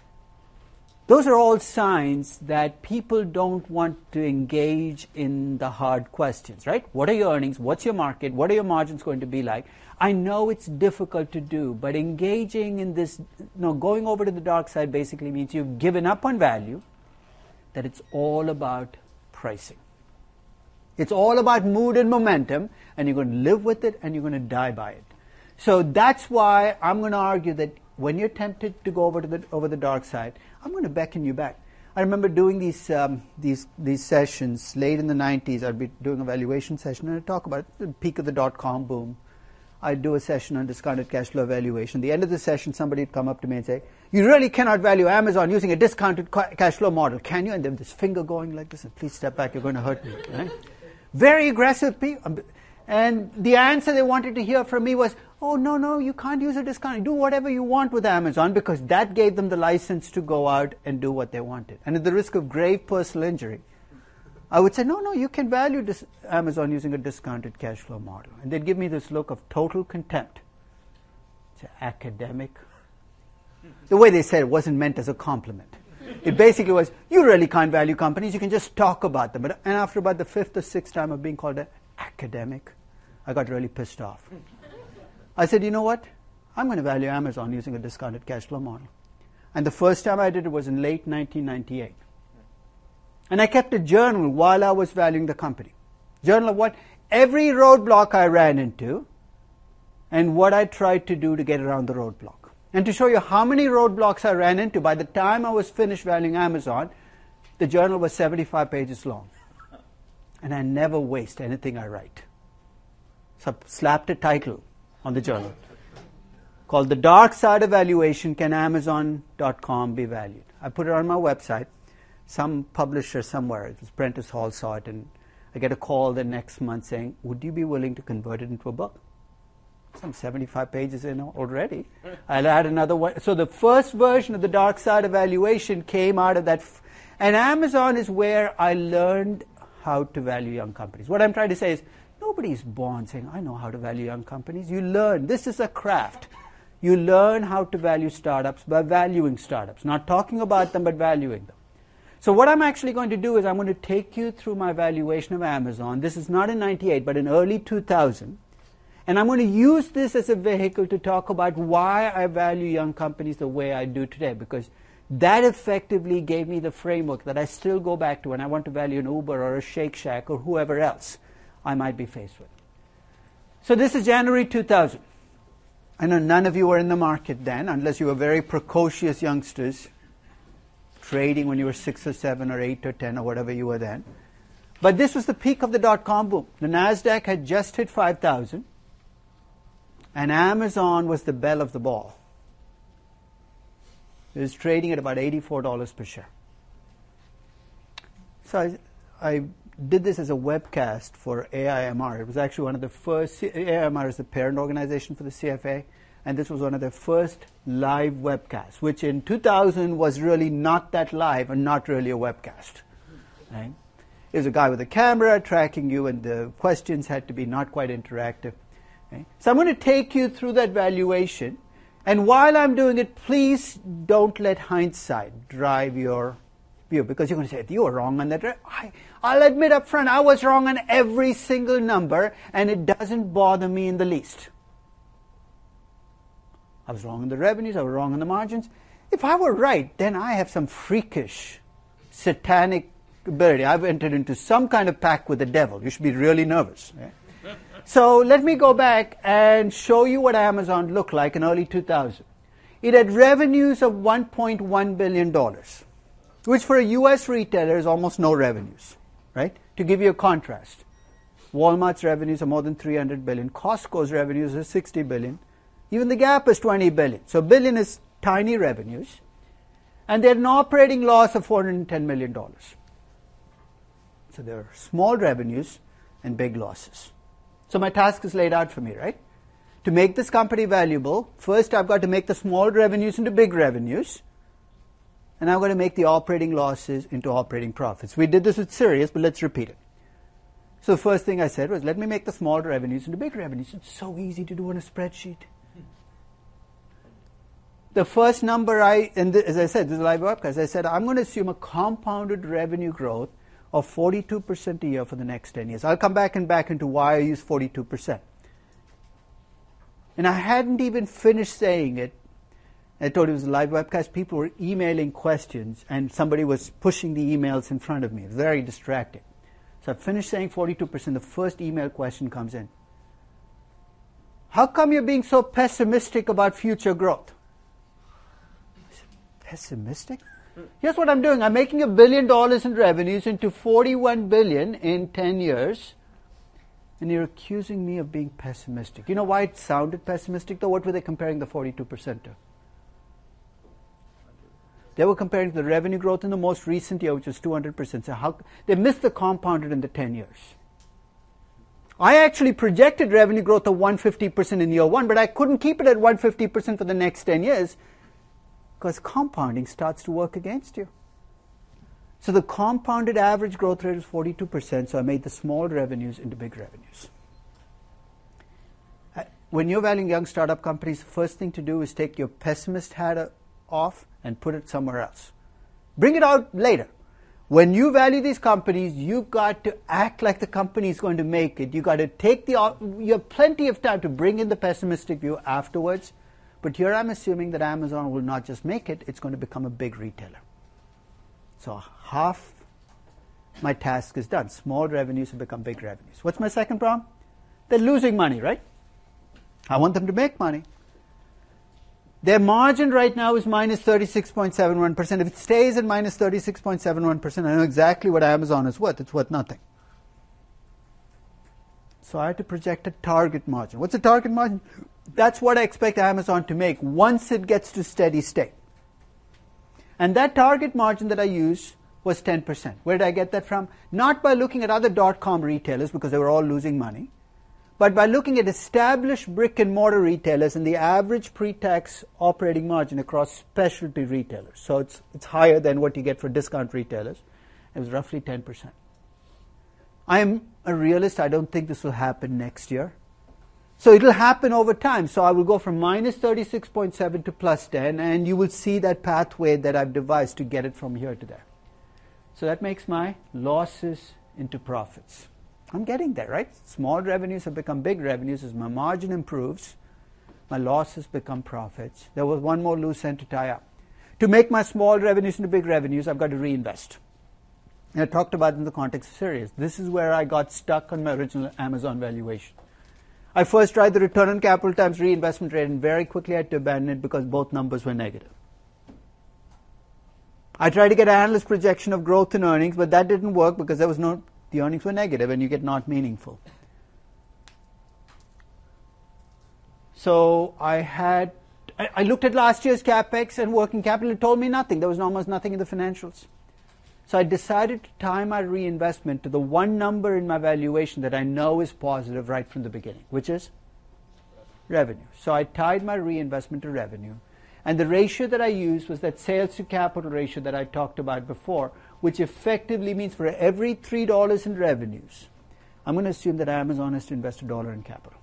Those are all signs that people don't want to engage in the hard questions, right? What are your earnings? What's your market? What are your margins going to be like? I know it's difficult to do, but engaging in this, you know, going over to the dark side basically means you've given up on value, that it's all about pricing. It's all about mood and momentum, and you're going to live with it and you're going to die by it. So that's why I'm going to argue that when you're tempted to go over to the over the dark side, I'm going to beckon you back. I remember doing these um, these these sessions late in the nineties. I'd be doing a valuation session and I'd talk about the peak of the dot-com boom. I'd do a session on discounted cash flow valuation. At the end of the session, somebody would come up to me and say, you really cannot value Amazon using a discounted cash flow model, can you? And then this finger going like this, and please step back, you're going to hurt me. Right? Very aggressive people. And the answer they wanted to hear from me was, oh, no, no, you can't use a discount. Do whatever you want with Amazon, because that gave them the license to go out and do what they wanted. And at the risk of grave personal injury, I would say, no, no, you can value dis- Amazon using a discounted cash flow model. And they'd give me this look of total contempt. It's academic. The way they said it wasn't meant as a compliment. It basically was, you really can't value companies, you can just talk about them. But, and after about the fifth or sixth time of being called an academic, I got really pissed off. I said, you know what? I'm going to value Amazon using a discounted cash flow model. And the first time I did it was in late nineteen ninety-eight. And I kept a journal while I was valuing the company. Journal of what? Every roadblock I ran into and what I tried to do to get around the roadblock. And to show you how many roadblocks I ran into, by the time I was finished valuing Amazon, the journal was seventy-five pages long. And I never waste anything I write. So I slapped a title on the journal called The Dark Side of Valuation, Can Amazon dot com Be Valued? I put it on my website. Some publisher somewhere, it was Prentice Hall, saw it, and I get a call the next month saying, would you be willing to convert it into a book? Some seventy-five pages in already. I'll add another one. So the first version of The Dark Side of Valuation came out of that. F- and Amazon is where I learned how to value young companies. What I'm trying to say is, nobody's born saying, I know how to value young companies. You learn. This is a craft. You learn how to value startups by valuing startups. Not talking about them, but valuing them. So what I'm actually going to do is I'm going to take you through my valuation of Amazon. This is not in ninety-eight, but in early two thousand. And I'm going to use this as a vehicle to talk about why I value young companies the way I do today, because that effectively gave me the framework that I still go back to when I want to value an Uber or a Shake Shack or whoever else I might be faced with. So this is January two thousand. I know none of you were in the market then, unless you were very precocious youngsters, trading when you were six or seven or eight or ten or whatever you were then. But this was the peak of the dot-com boom. The NASDAQ had just hit five thousand, and Amazon was the belle of the ball. It was trading at about eighty-four dollars per share. So I, I did this as a webcast for A I M R. It was actually one of the first, A I M R is the parent organization for the C F A, and this was one of the first live webcasts, which in two thousand was really not that live and not really a webcast. Right? It was a guy with a camera tracking you, and the questions had to be not quite interactive. Right? So I'm going to take you through that valuation, and while I'm doing it, please don't let hindsight drive your view, because you're going to say, you were wrong on that. I, I'll admit up front, I was wrong on every single number, and it doesn't bother me in the least. I was wrong on the revenues, I was wrong on the margins. If I were right, then I have some freakish, satanic ability. I've entered into some kind of pact with the devil. You should be really nervous. Right? So let me go back and show you what Amazon looked like in early two thousand. It had revenues of one point one billion dollars, which for a U S retailer is almost no revenues, right? To give you a contrast, Walmart's revenues are more than three hundred billion dollars. Costco's revenues are sixty billion dollars. Even the Gap is twenty billion dollars. So billion is tiny revenues. And they had an operating loss of four hundred ten million dollars. So there are small revenues and big losses. So my task is laid out for me, right? To make this company valuable, first I've got to make the small revenues into big revenues. And I'm going to make the operating losses into operating profits. We did this with Sirius, but let's repeat it. So the first thing I said was, let me make the small revenues into big revenues. It's so easy to do on a spreadsheet. The first number I, and th- as I said, this is a live webcast, I said, I'm going to assume a compounded revenue growth of forty-two percent a year for the next ten years. I'll come back and back into why I use forty-two percent. And I hadn't even finished saying it. I told you it was a live webcast. People were emailing questions, and somebody was pushing the emails in front of me. Very distracting. So I finished saying forty-two percent. The first email question comes in. How come you're being so pessimistic about future growth? I said, pessimistic? Here's what I'm doing. I'm making a billion dollars in revenues into forty-one billion in ten years. And you're accusing me of being pessimistic. You know why it sounded pessimistic, though? What were they comparing the forty-two percent to? They were comparing the revenue growth in the most recent year, which was two hundred percent. So how they missed the compounded in the ten years. I actually projected revenue growth of one hundred fifty percent in year one, but I couldn't keep it at one hundred fifty percent for the next ten years because compounding starts to work against you. So the compounded average growth rate is forty-two percent, so I made the small revenues into big revenues. When you're valuing young startup companies, the first thing to do is take your pessimist hat off and put it somewhere else. Bring it out later. When you value these companies, you've got to act like the company is going to make it. You've got to take the, you have plenty of time to bring in the pessimistic view afterwards. But here I'm assuming that Amazon will not just make it, it's going to become a big retailer. So half my task is done. Small revenues have become big revenues. What's my second problem? They're losing money, right? I want them to make money. Their margin right now is minus thirty-six point seven one percent. If it stays at minus thirty-six point seven one percent, I know exactly what Amazon is worth. It's worth nothing. So I had to project a target margin. What's a target margin? That's what I expect Amazon to make once it gets to steady state. And that target margin that I used was ten percent. Where did I get that from? Not by looking at other dot-com retailers because they were all losing money, but by looking at established brick-and-mortar retailers and the average pre-tax operating margin across specialty retailers. So it's, it's higher than what you get for discount retailers. It was roughly ten percent. I am a realist. I don't think this will happen next year. So it will happen over time. So I will go from minus thirty-six point seven to plus ten, and you will see that pathway that I've devised to get it from here to there. So that makes my losses into profits. I'm getting there, right? Small revenues have become big revenues. As my margin improves, my losses become profits. There was one more loose end to tie up. To make my small revenues into big revenues, I've got to reinvest. And I talked about it in the context of Sirius. This is where I got stuck on my original Amazon valuation. I first tried the return on capital times reinvestment rate, and very quickly I had to abandon it because both numbers were negative. I tried to get an analyst projection of growth in earnings, but that didn't work because there was no, the earnings were negative and you get not meaningful. So I had, I, I looked at last year's CapEx and working capital. It told me nothing. There was almost nothing in the financials. So I decided to tie my reinvestment to the one number in my valuation that I know is positive right from the beginning, which is revenue. So I tied my reinvestment to revenue. And the ratio that I used was that sales to capital ratio that I talked about before, which effectively means for every three dollars in revenues, I'm going to assume that Amazon has to invest a dollar in capital.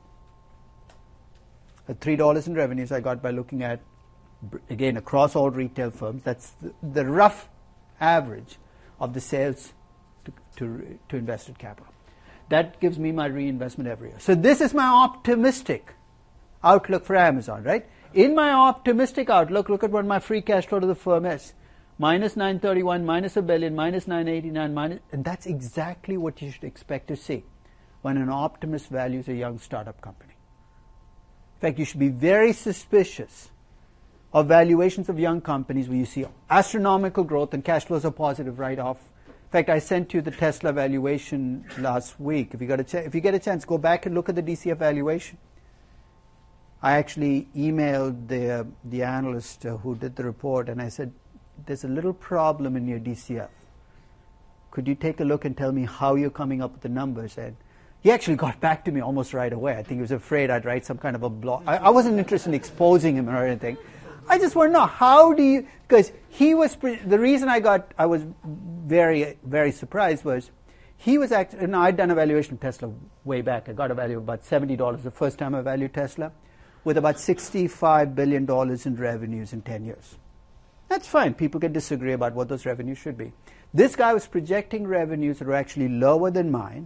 At three dollars in revenues I got by looking at, again, across all retail firms, that's the, the rough average of the sales to, to, to invested capital. That gives me my reinvestment every year. So this is my optimistic outlook for Amazon, right? In my optimistic outlook, look at what my free cash flow to the firm is. Minus nine thirty-one, minus a billion, minus nine eighty-nine, minus, and that's exactly what you should expect to see when an optimist values a young startup company. In fact, you should be very suspicious of valuations of young companies where you see astronomical growth and cash flows are positive right off. In fact, I sent you the Tesla valuation last week. If you got a ch- if you get a chance, go back and look at the D C F valuation. I actually emailed the uh, the analyst uh, who did the report, and I said, there's a little problem in your D C F. Could you take a look and tell me how you're coming up with the numbers? And he actually got back to me almost right away. I think he was afraid I'd write some kind of a blog. I, I wasn't interested in exposing him or anything. I just want to know, how do you, because he was, the reason I got, I was very, very surprised was, he was actually, no, I'd done a valuation of Tesla way back. I got a value of about seventy dollars the first time I valued Tesla, with about sixty-five billion dollars in revenues in ten years. That's fine. People can disagree about what those revenues should be. This guy was projecting revenues that were actually lower than mine,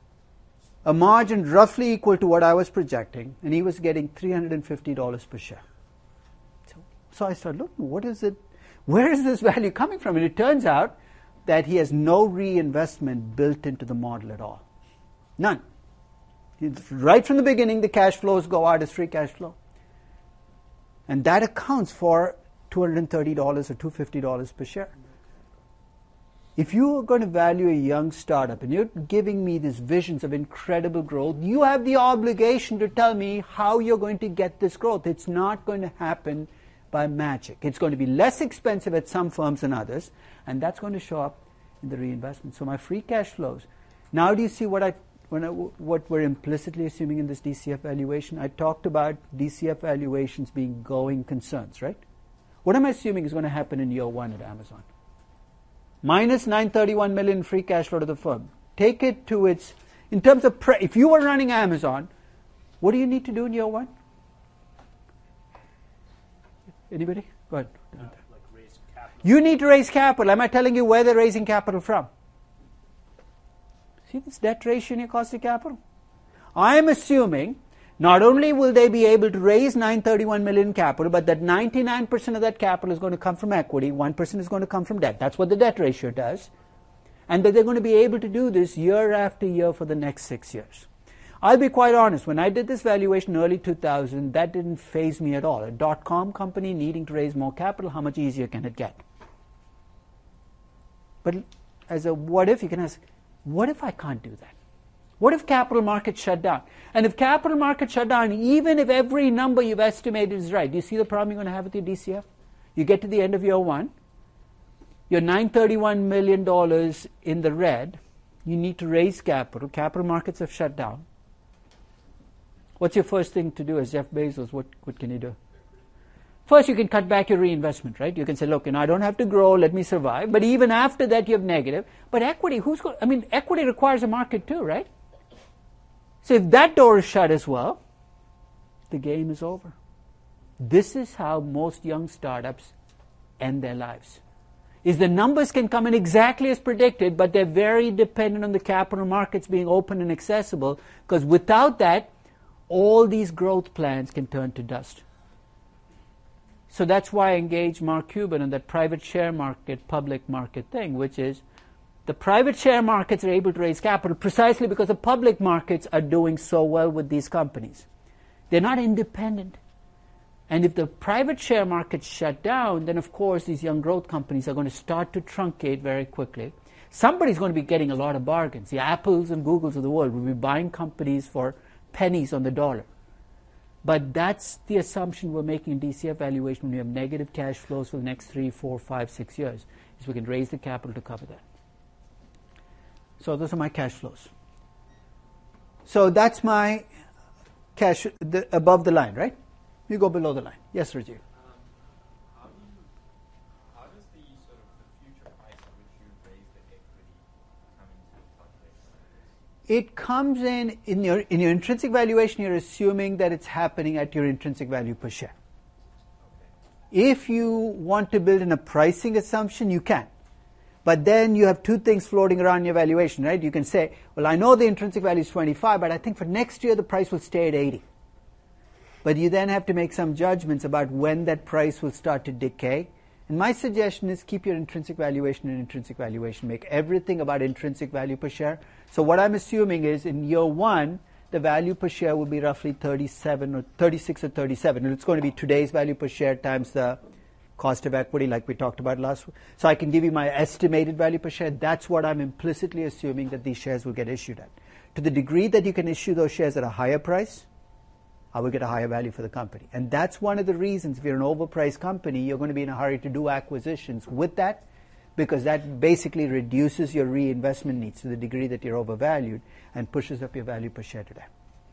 a margin roughly equal to what I was projecting, and he was getting three hundred fifty dollars per share. So, so I started looking, what is it, where is this value coming from? And it turns out that he has no reinvestment built into the model at all. None. Right from the beginning, the cash flows go out as free cash flow. And that accounts for two hundred thirty dollars or two hundred fifty dollars per share. If you are going to value a young startup and you're giving me these visions of incredible growth, you have the obligation to tell me how you're going to get this growth. It's not going to happen by magic. It's going to be less expensive at some firms than others, and that's going to show up in the reinvestment. So my free cash flows. Now do you see what I When I, what we're implicitly assuming in this D C F valuation? I talked about D C F valuations being going concerns, right? What am I assuming is going to happen in year one at Amazon? Minus nine thirty-one million free cash flow to the firm. Take it to its, in terms of, pre, if you were running Amazon, what do you need to do in year one? Anybody? Go ahead. Uh, like raise capital. You need to raise capital. Am I telling you where they're raising capital from? See this debt ratio in your cost of capital? I am assuming not only will they be able to raise nine thirty-one million capital, but that ninety-nine percent of that capital is going to come from equity, one percent is going to come from debt. That's what the debt ratio does. And that they're going to be able to do this year after year for the next six years. I'll be quite honest, when I did this valuation in early two thousand, that didn't faze me at all. A dot-com company needing to raise more capital, how much easier can it get? But as a what if, you can ask, what if I can't do that? What if capital markets shut down? And if capital markets shut down, even if every number you've estimated is right, do you see the problem you're going to have with your D C F? You get to the end of year one, you're nine hundred thirty-one million dollars in the red, you need to raise capital, capital markets have shut down. What's your first thing to do as Jeff Bezos? What, what can you do? First, you can cut back your reinvestment, right? You can say, look, you know, I don't have to grow, let me survive. But even after that, you have negative. But equity, who's going, I mean, equity requires a market too, right? So if that door is shut as well, the game is over. This is how most young startups end their lives. Is the numbers can come in exactly as predicted, but they're very dependent on the capital markets being open and accessible, because without that, all these growth plans can turn to dust. So that's why I engaged Mark Cuban on that private share market, public market thing, which is the private share markets are able to raise capital precisely because the public markets are doing so well with these companies. They're not independent. And if the private share markets shut down, then of course these young growth companies are going to start to truncate very quickly. Somebody's going to be getting a lot of bargains. The Apples and Googles of the world will be buying companies for pennies on the dollar. But that's the assumption we're making in D C F valuation when we have negative cash flows for the next three, four, five, six years, is we can raise the capital to cover that. So those are my cash flows. So that's my cash the, above the line, right? You go below the line. Yes, Rajiv. Um, how, do you, how does the sort of the future price at which you raise the equity come into the calculation? It comes in, in your, in your intrinsic valuation, you're assuming that it's happening at your intrinsic value per share. Okay. If you want to build in a pricing assumption, you can. But then you have two things floating around your valuation, right? You can say, well, I know the intrinsic value is twenty-five, but I think for next year the price will stay at eighty. But you then have to make some judgments about when that price will start to decay. And my suggestion is keep your intrinsic valuation in intrinsic valuation. Make everything about intrinsic value per share. So what I'm assuming is in year one, the value per share will be roughly thirty-seven or thirty-six or thirty-seven. And it's going to be today's value per share times the cost of equity like we talked about last week. So I can give you my estimated value per share. That's what I'm implicitly assuming that these shares will get issued at. To the degree that you can issue those shares at a higher price, I will get a higher value for the company. And that's one of the reasons if you're an overpriced company, you're going to be in a hurry to do acquisitions with that, because that basically reduces your reinvestment needs to the degree that you're overvalued and pushes up your value per share today.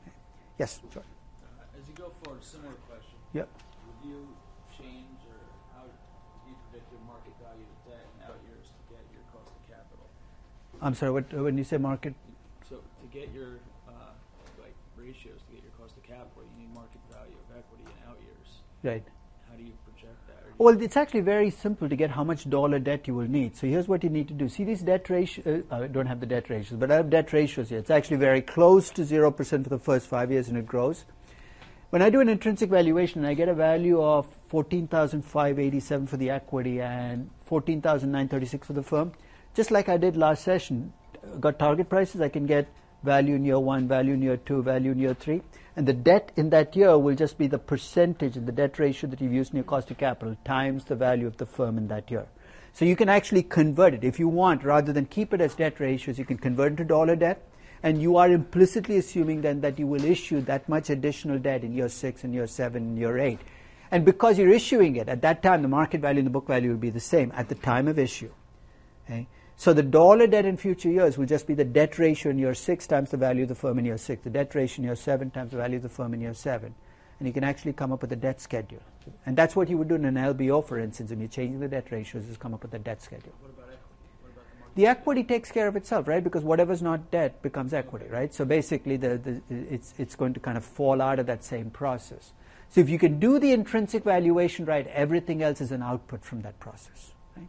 Yes, sure. Uh, as you go forward, similar question. Yep. Would you change or how do you predict your market value of debt in out years to get your cost of capital? I'm sorry, what, when you say market? So to get your uh, like ratios, to get your cost of capital, you need market value of equity in out years. Right. How do you project that? Well, it's actually very simple to get how much dollar debt you will need. So here's what you need to do. See these debt ratios, uh, I don't have the debt ratios, but I have debt ratios here. It's actually very close to zero percent for the first five years and it grows. When I do an intrinsic valuation and I get a value of fourteen thousand five hundred eighty-seven for the equity and fourteen thousand nine hundred thirty-six for the firm, just like I did last session, got target prices, I can get value in year one, value in year two, value in year three. And the debt in that year will just be the percentage of the debt ratio that you've used in your cost of capital times the value of the firm in that year. So you can actually convert it. If you want, rather than keep it as debt ratios, you can convert it to dollar debt. And you are implicitly assuming then that you will issue that much additional debt in year six and year seven and year eight. And because you're issuing it, at that time the market value and the book value will be the same at the time of issue. Okay? So the dollar debt in future years will just be the debt ratio in year six times the value of the firm in year six, the debt ratio in year seven times the value of the firm in year seven. And you can actually come up with a debt schedule. And that's what you would do in an L B O, for instance, when you're changing the debt ratios, is come up with a debt schedule. What about equity? What about the market? The equity takes care of itself, right? Because whatever's not debt becomes equity, right? So basically the, the, it's, it's going to kind of fall out of that same process. So if you can do the intrinsic valuation right, everything else is an output from that process.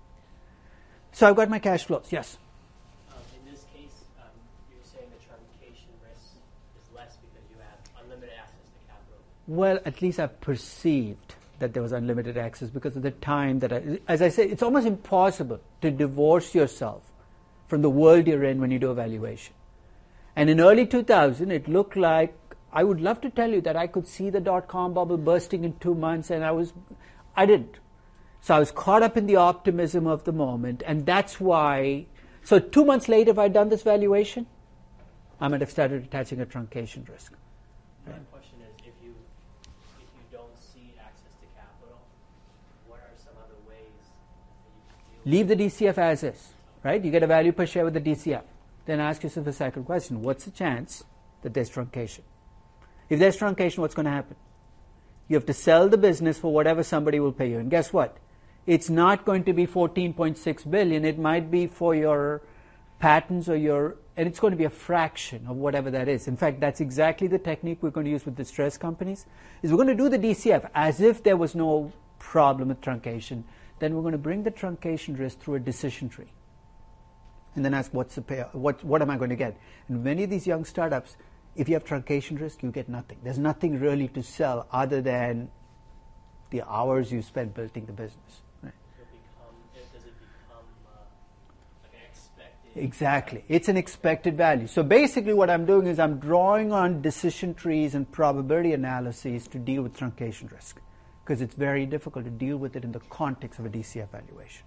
So I've got my cash flows, yes? Um, in this case, um, you're saying the truncation risk is less because you have unlimited access to capital. Well, at least I perceived that there was unlimited access because of the time that I, as I say, it's almost impossible to divorce yourself from the world you're in when you do a valuation. And in early two thousand, it looked like, I would love to tell you that I could see the dot-com bubble bursting in two months and I was, I didn't. So I was caught up in the optimism of the moment, and that's why. So two months later, if I'd done this valuation, I might have started attaching a truncation risk. My question is, if you if you don't see access to capital, what are some other ways that you can deal Leave the D C F as is, right? You get a value per share with the D C F. Then ask yourself a second question. What's the chance that there's truncation? If there's truncation, what's going to happen? You have to sell the business for whatever somebody will pay you. And guess what? It's not going to be fourteen point six billion dollars. It might be for your patents or your, and it's going to be a fraction of whatever that is. In fact, that's exactly the technique we're going to use with distressed companies, is we're going to do the D C F as if there was no problem with truncation. Then we're going to bring the truncation risk through a decision tree. And then ask, what's the pay, what, what am I going to get? And many of these young startups, if you have truncation risk, you get nothing. There's nothing really to sell other than the hours you spent building the business. Right? It'll become, it, does it become uh, like an expected? Exactly. It's an expected value. So basically what I'm doing is I'm drawing on decision trees and probability analyses to deal with truncation risk, because it's very difficult to deal with it in the context of a D C F valuation.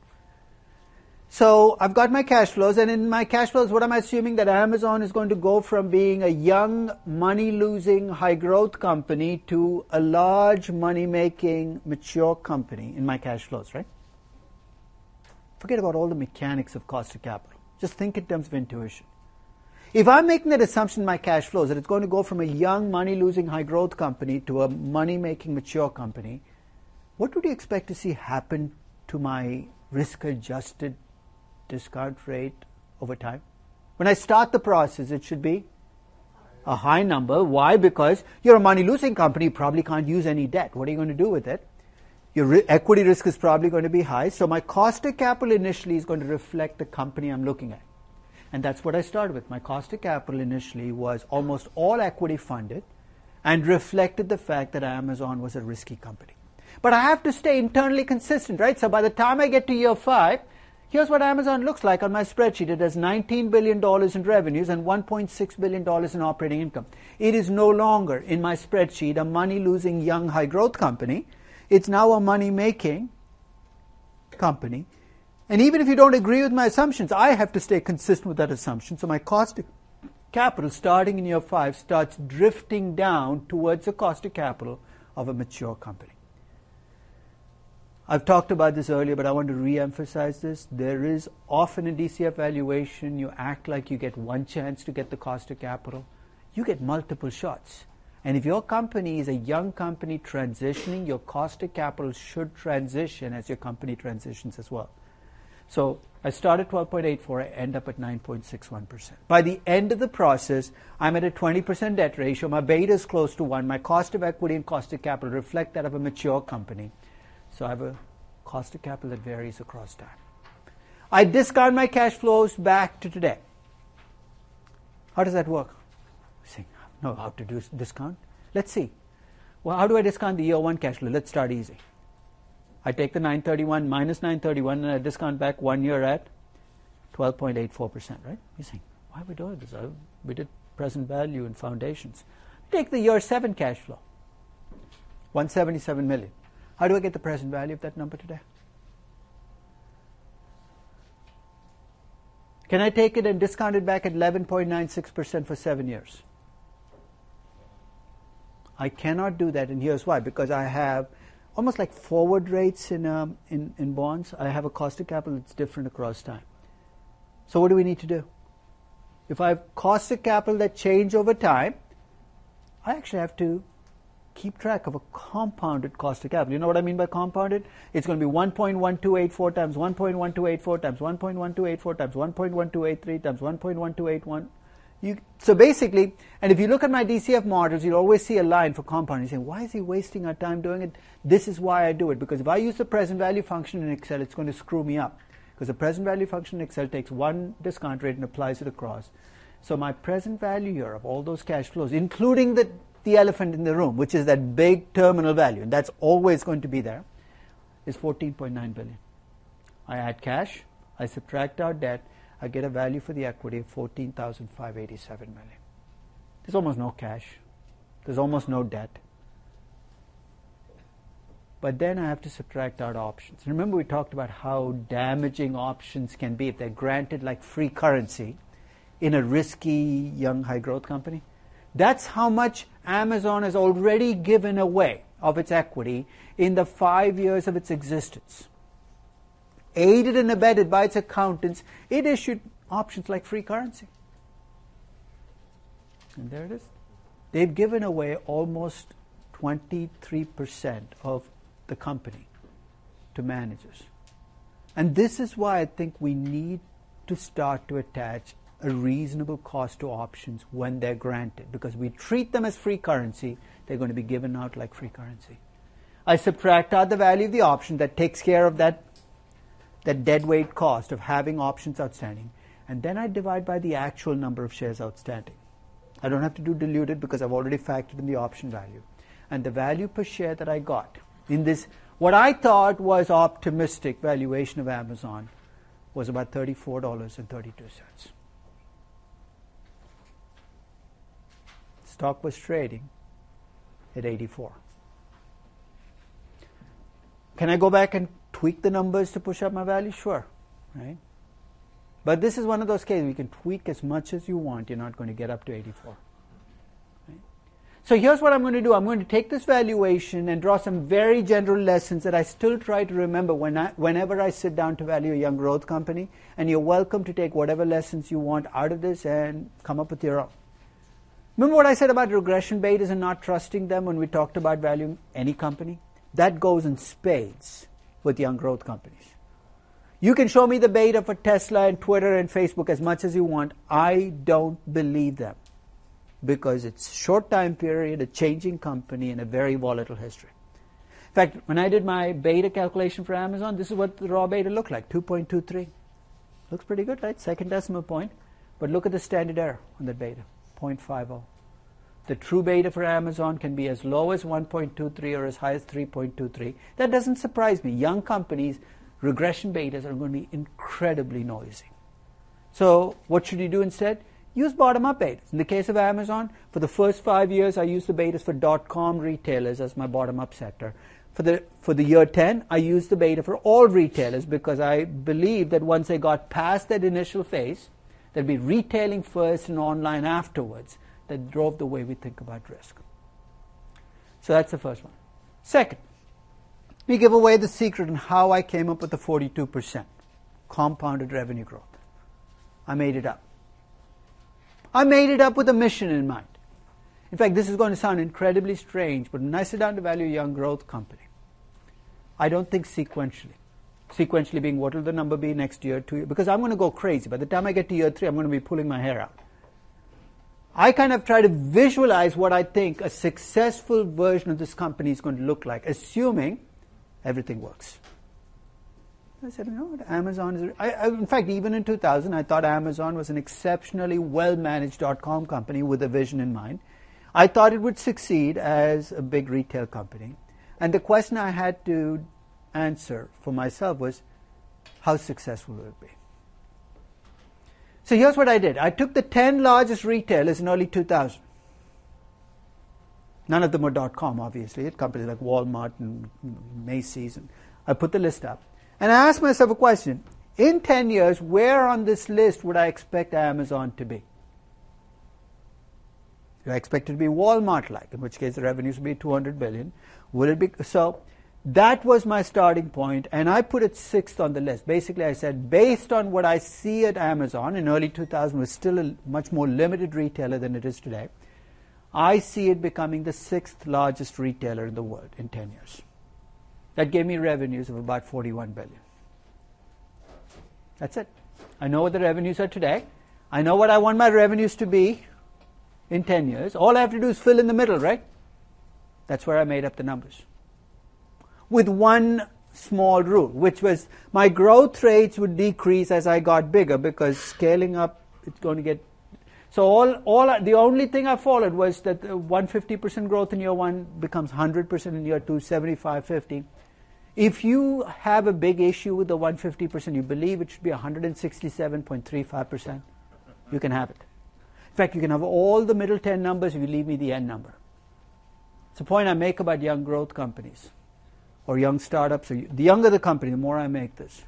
So I've got my cash flows, and in my cash flows, what am I assuming? That Amazon is going to go from being a young, money-losing, high-growth company to a large, money-making, mature company in my cash flows, right? Forget about all the mechanics of cost of capital. Just think in terms of intuition. If I'm making that assumption in my cash flows, that it's going to go from a young, money-losing, high-growth company to a money-making, mature company, what would you expect to see happen to my risk-adjusted discount rate over time? When I start the process, it should be a high number. Why? Because you're a money-losing company, you probably can't use any debt. What are you going to do with it? Your ri- equity risk is probably going to be high. So my cost of capital initially is going to reflect the company I'm looking at. And that's what I started with. My cost of capital initially was almost all equity funded and reflected the fact that Amazon was a risky company. But I have to stay internally consistent, right? So by the time I get to year five, here's what Amazon looks like on my spreadsheet. It has nineteen billion dollars in revenues and one point six billion dollars in operating income. It is no longer, in my spreadsheet, a money-losing, young, high-growth company. It's now a money-making company. And even if you don't agree with my assumptions, I have to stay consistent with that assumption. So my cost of capital, starting in year five, starts drifting down towards the cost of capital of a mature company. I've talked about this earlier, but I want to re-emphasize this. There is often in D C F valuation, you act like you get one chance to get the cost of capital. You get multiple shots. And if your company is a young company transitioning, your cost of capital should transition as your company transitions as well. So I start at twelve point eight four, I end up at nine point six one percent. By the end of the process, I'm at a twenty percent debt ratio. My beta is close to one. My cost of equity and cost of capital reflect that of a mature company. So I have a cost of capital that varies across time. I discount my cash flows back to today. How does that work? See, know how to do discount? Let's see. Well, how do I discount the year one cash flow? Let's start easy. I take the nine thirty-one minus nine thirty-one and I discount back one year at twelve point eight four percent, right? You're saying, why are we doing this? We did present value and foundations. Take the year seven cash flow, one hundred seventy-seven million. How do I get the present value of that number today? Can I take it and discount it back at eleven point nine six percent for seven years? I cannot do that, and here's why. Because I have almost like forward rates in, um, in, in bonds. I have a cost of capital that's different across time. So what do we need to do? If I have costs of capital that change over time, I actually have to keep track of a compounded cost of capital. You know what I mean by compounded? It's going to be one point one two eight four times one point one two eight four times one point one two eight four times one point one two eight three times one point one two eight one. You, so basically, and if you look at my D C F models, you'll always see a line for compounding. You say, why is he wasting our time doing it? This is why I do it. Because if I use the present value function in Excel, it's going to screw me up. Because the present value function in Excel takes one discount rate and applies it across. So my present value here of all those cash flows, including the, the elephant in the room, which is that big terminal value, and that's always going to be there, is fourteen point nine billion. I add cash, I subtract out debt, I get a value for the equity of fourteen thousand five hundred eighty-seven million. There's almost no cash. There's almost no debt. But then I have to subtract out options. Remember we talked about how damaging options can be if they're granted like free currency. in a risky young high growth company? That's how much Amazon has already given away of its equity in the five years of its existence. Aided and abetted by its accountants, it issued options like free currency. And there it is. They've given away almost twenty-three percent of the company to managers. And this is why I think we need to start to attach a reasonable cost to options when they're granted, because we treat them as free currency, they're going to be given out like free currency. I subtract out the value of the option that takes care of that, that deadweight cost of having options outstanding, and then I divide by the actual number of shares outstanding. I don't have to do diluted because I've already factored in the option value. And the value per share that I got in this, what I thought was optimistic valuation of Amazon, was about thirty-four dollars and thirty-two cents. Stock was trading at eighty-four. Can I go back and tweak the numbers to push up my value? Sure, right? But this is one of those cases, you can tweak as much as you want, you're not going to get up to eighty-four. Right? So here's what I'm going to do. I'm going to take this valuation and draw some very general lessons that I still try to remember when I, whenever I sit down to value a young growth company, and you're welcome to take whatever lessons you want out of this and come up with your own. Remember what I said about regression betas and not trusting them when we talked about valuing any company? That goes in spades with young growth companies. You can show me the beta for Tesla and Twitter and Facebook as much as you want. I don't believe them because it's short time period, a changing company, and a very volatile history. In fact, when I did my beta calculation for Amazon, this is what the raw beta looked like, two point two three. Looks pretty good, right? Second decimal point. But look at the standard error on that beta. zero point five zero. The true beta for Amazon can be as low as one point two three or as high as three point two three. That doesn't surprise me. Young companies, regression betas are going to be incredibly noisy. So what should you do instead? Use bottom-up betas. In the case of Amazon, for the first five years, I used the betas for dot-com retailers as my bottom-up sector. For the, for the year ten, I used the beta for all retailers because I believed that once they got past that initial phase, there'd be retailing first and online afterwards that drove the way we think about risk. So that's the first one. Second, we give away the secret on how I came up with the forty-two percent compounded revenue growth. I made it up. I made it up with a mission in mind. In fact, this is going to sound incredibly strange, but when I sit down to value a young growth company, I don't think sequentially. Sequentially being what will the number be next year, two years, because I'm going to go crazy. By the time I get to year three, I'm going to be pulling my hair out. I kind of try to visualize what I think a successful version of this company is going to look like, assuming everything works. I said, you know what, Amazon is... I, I, in fact, even in two thousand, I thought Amazon was an exceptionally well-managed dot-com company with a vision in mind. I thought it would succeed as a big retail company. And the question I had to answer for myself was, how successful will it be? So here's what I did. I took the ten largest retailers in early two thousand. None of them were dot-com, obviously. Companies like Walmart and Macy's. And I put the list up. And I asked myself a question. In ten years, where on this list would I expect Amazon to be? Do I expect it to be Walmart-like, in which case the revenues would be two hundred billion dollars? Will it be... So that was my starting point, and I put it sixth on the list. Basically, I said, based on what I see at Amazon, in early two thousand was still a much more limited retailer than it is today, I see it becoming the sixth largest retailer in the world in ten years. That gave me revenues of about forty-one billion dollars. That's it. I know what the revenues are today. I know what I want my revenues to be in ten years. All I have to do is fill in the middle, right? That's where I made up the numbers. With one small rule, which was my growth rates would decrease as I got bigger because scaling up, it's going to get... So all, all the only thing I followed was that one hundred fifty percent growth in year one becomes one hundred percent in year two, seventy-five, fifty. If you have a big issue with the one hundred fifty percent, you believe it should be one hundred sixty-seven point three five percent, you can have it. In fact, you can have all the middle ten numbers if you leave me the end number. It's a point I make about young growth companies or young startups. Or the younger the company, the more I make this.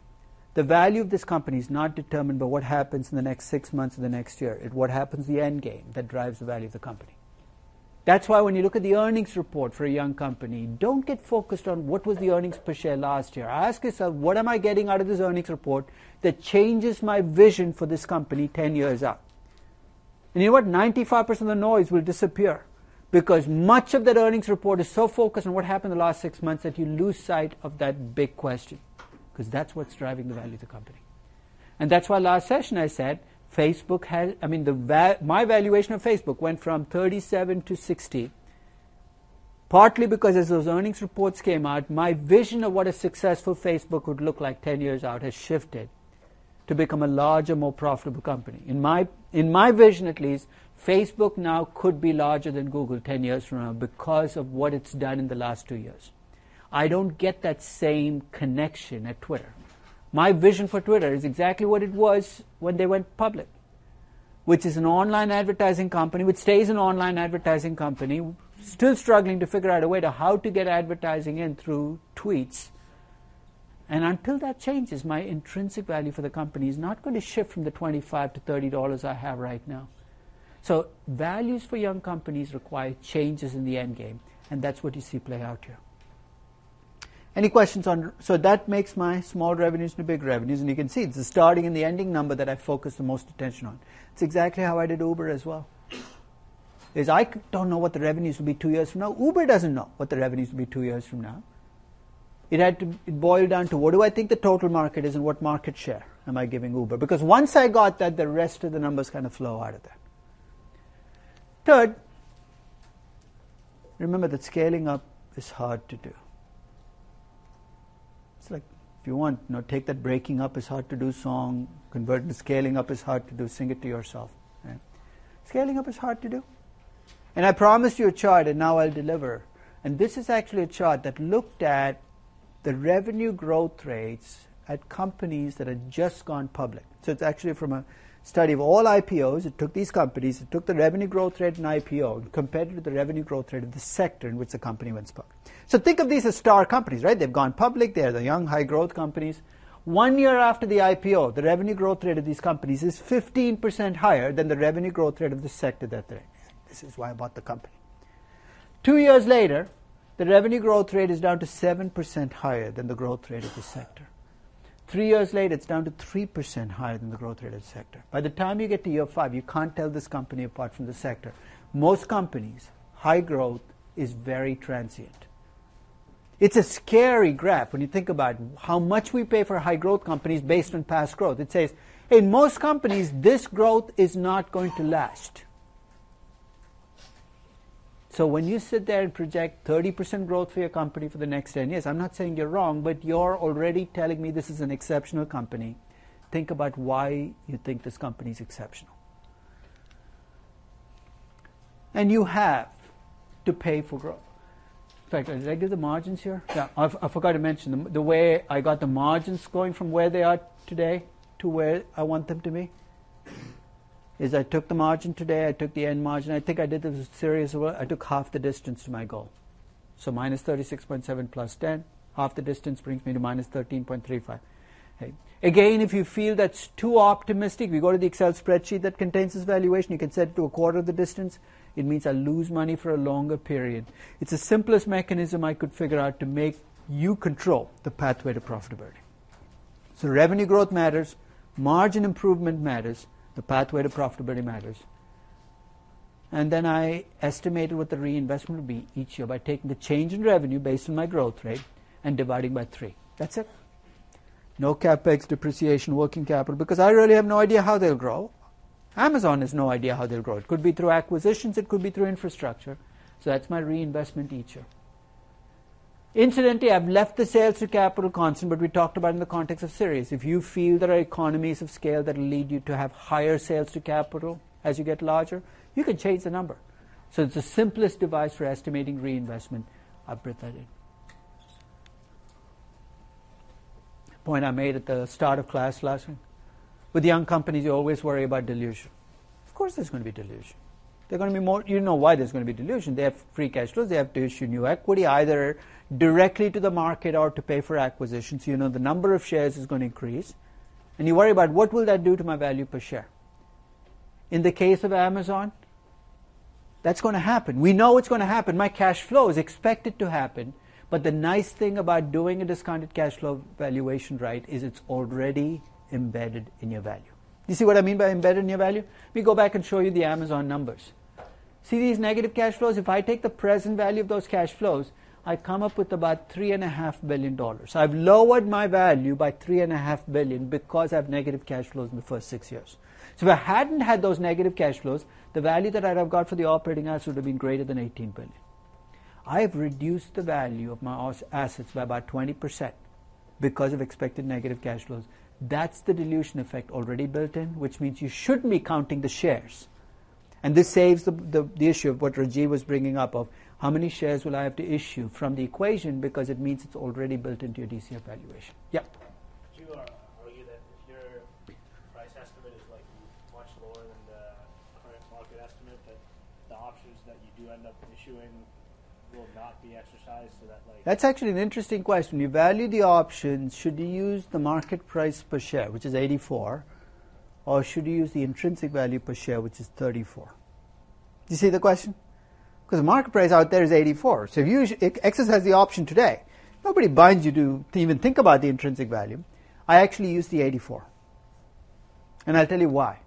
The value of this company is not determined by what happens in the next six months or the next year. It's what happens the end game that drives the value of the company. That's why when you look at the earnings report for a young company, don't get focused on what was the earnings per share last year. Ask yourself, what am I getting out of this earnings report that changes my vision for this company ten years out? And you know what? ninety-five percent of the noise will disappear because much of that earnings report is so focused on what happened in the last six months that you lose sight of that big question, because that's what's driving the value of the company. And that's why last session I said, Facebook has, I mean, the va- my valuation of Facebook went from thirty-seven to sixty, partly because as those earnings reports came out, my vision of what a successful Facebook would look like ten years out has shifted to become a larger, more profitable company. In my, in my vision at least, Facebook now could be larger than Google ten years from now because of what it's done in the last two years. I don't get that same connection at Twitter. My vision for Twitter is exactly what it was when they went public, which is an online advertising company, which stays an online advertising company, still struggling to figure out a way to how to get advertising in through tweets. And until that changes, my intrinsic value for the company is not going to shift from the twenty-five to thirty dollars I have right now. So values for young companies require changes in the end game, and that's what you see play out here. Any questions on, so that makes my small revenues into big revenues, and you can see it's the starting and the ending number that I focus the most attention on. It's exactly how I did Uber as well. Is I don't know what the revenues will be two years from now. Uber doesn't know what the revenues will be two years from now. It had to it boiled down to what do I think the total market is and what market share am I giving Uber? Because once I got that, the rest of the numbers kind of flow out of that. Third, remember that scaling up is hard to do. It's like, if you want, you know, take that breaking up is hard to do song, convert it to scaling up is hard to do, sing it to yourself. Right? Scaling up is hard to do. And I promised you a chart, and now I'll deliver. And this is actually a chart that looked at the revenue growth rates at companies that had just gone public. So it's actually from a study of all I P Os. It took these companies, it took the revenue growth rate in I P O and compared it to the revenue growth rate of the sector in which the company went public. So think of these as star companies, right? They've gone public, they're the young, high growth companies. One year after the I P O, the revenue growth rate of these companies is fifteen percent higher than the revenue growth rate of the sector that they're in. This is why I bought the company. Two years later, the revenue growth rate is down to seven percent higher than the growth rate of the sector. Three years later, it's down to three percent higher than the growth rate of the sector. By the time you get to year five, you can't tell this company apart from the sector. Most companies, high growth is very transient. It's a scary graph when you think about how much we pay for high growth companies based on past growth. It says, in most companies, this growth is not going to last. So when you sit there and project thirty percent growth for your company for the next ten years, I'm not saying you're wrong, but you're already telling me this is an exceptional company. Think about why you think this company is exceptional. And you have to pay for growth. In fact, did I give the margins here? Yeah, I, I forgot to mention the, the way I got the margins going from where they are today to where I want them to be. Is I took the margin today, I took the end margin. I think I did this with serious work. I took half the distance to my goal. So minus thirty-six point seven plus ten, half the distance brings me to minus thirteen point three five. Hey. Again, if you feel that's too optimistic, we go to the Excel spreadsheet that contains this valuation. You can set it to a quarter of the distance. It means I lose money for a longer period. It's the simplest mechanism I could figure out to make you control the pathway to profitability. So revenue growth matters, margin improvement matters, the pathway to profitability matters. And then I estimated what the reinvestment would be each year by taking the change in revenue based on my growth rate and dividing by three. That's it. No capex, depreciation, working capital, because I really have no idea how they'll grow. Amazon has no idea how they'll grow. It could be through acquisitions, it could be through infrastructure. So that's my reinvestment each year. Incidentally, I've left the sales to capital constant, but we talked about it in the context of Sirius. If you feel there are economies of scale that will lead you to have higher sales to capital as you get larger, you can change the number. So it's the simplest device for estimating reinvestment. I'll put that in. Point I made at the start of class last week. With young companies, you always worry about dilution. Of course there's going to be dilution. They're going to be more, you know why there's going to be dilution. They have free cash flows. They have to issue new equity either directly to the market or to pay for acquisitions. You know the number of shares is going to increase. And you worry about what will that do to my value per share. In the case of Amazon, that's going to happen. We know it's going to happen. My cash flow is expected to happen. But the nice thing about doing a discounted cash flow valuation right is it's already embedded in your value. You see what I mean by embedded in your value? We go back and show you the Amazon numbers. See these negative cash flows? If I take the present value of those cash flows, I come up with about three and a half billion dollars. I've lowered my value by three and a half billion because I have negative cash flows in the first six years. So if I hadn't had those negative cash flows, the value that I'd have got for the operating assets would have been greater than eighteen billion. I have reduced the value of my assets by about twenty percent because of expected negative cash flows. That's the dilution effect already built in, which means you shouldn't be counting the shares. And this saves the, the, the issue of what Rajiv was bringing up of how many shares will I have to issue from the equation, because it means it's already built into your D C F valuation. Yeah. Would you uh, argue that if your price estimate is like much lower than the current market estimate, that the options that you do end up issuing will not be exercised, so that like... That's actually an interesting question. You value the options, should you use the market price per share, which is eighty-four, or should you use the intrinsic value per share, which is thirty-four? Do you see the question? Because the market price out there is eighty-four. So if you exercise the option today, nobody binds you to, to even think about the intrinsic value. I actually use the eighty-four. And I'll tell you why.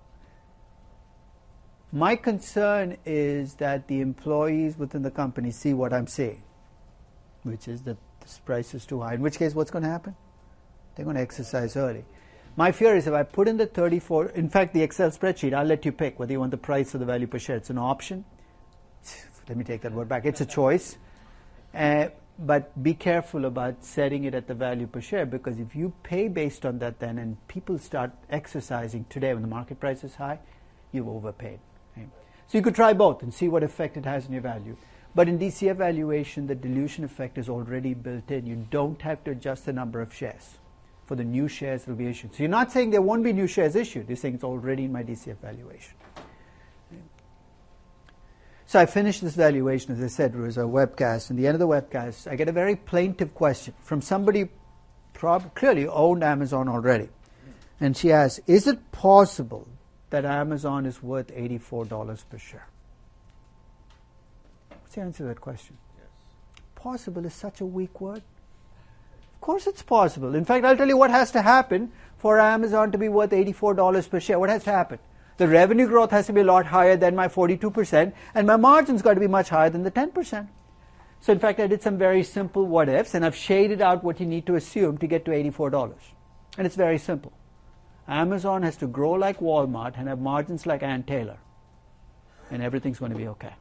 My concern is that the employees within the company see what I'm saying, which is that this price is too high. In which case, what's going to happen? They're going to exercise early. My fear is if I put in the thirty-four, in fact, the Excel spreadsheet, I'll let you pick whether you want the price or the value per share. It's an option. Let me take that word back. It's a choice. Uh, but be careful about setting it at the value per share, because if you pay based on that then and people start exercising today when the market price is high, you've overpaid. Okay? So you could try both and see what effect it has on your value. But in D C F valuation, the dilution effect is already built in. You don't have to adjust the number of shares for the new shares that will be issued. So you're not saying there won't be new shares issued. You're saying it's already in my D C F valuation. So I finished this valuation, as I said, it was a webcast. And at the end of the webcast, I get a very plaintive question from somebody prob- clearly owned Amazon already. And she asks, is it possible that Amazon is worth eighty-four dollars per share? What's the answer to that question? Yes. Possible is such a weak word. Of course it's possible. In fact, I'll tell you what has to happen for Amazon to be worth eighty-four dollars per share. What has to happen? The revenue growth has to be a lot higher than my forty-two percent, and my margin's got to be much higher than the ten percent. So in fact, I did some very simple what-ifs, and I've shaded out what you need to assume to get to eighty-four dollars. And it's very simple. Amazon has to grow like Walmart and have margins like Ann Taylor, and everything's going to be okay.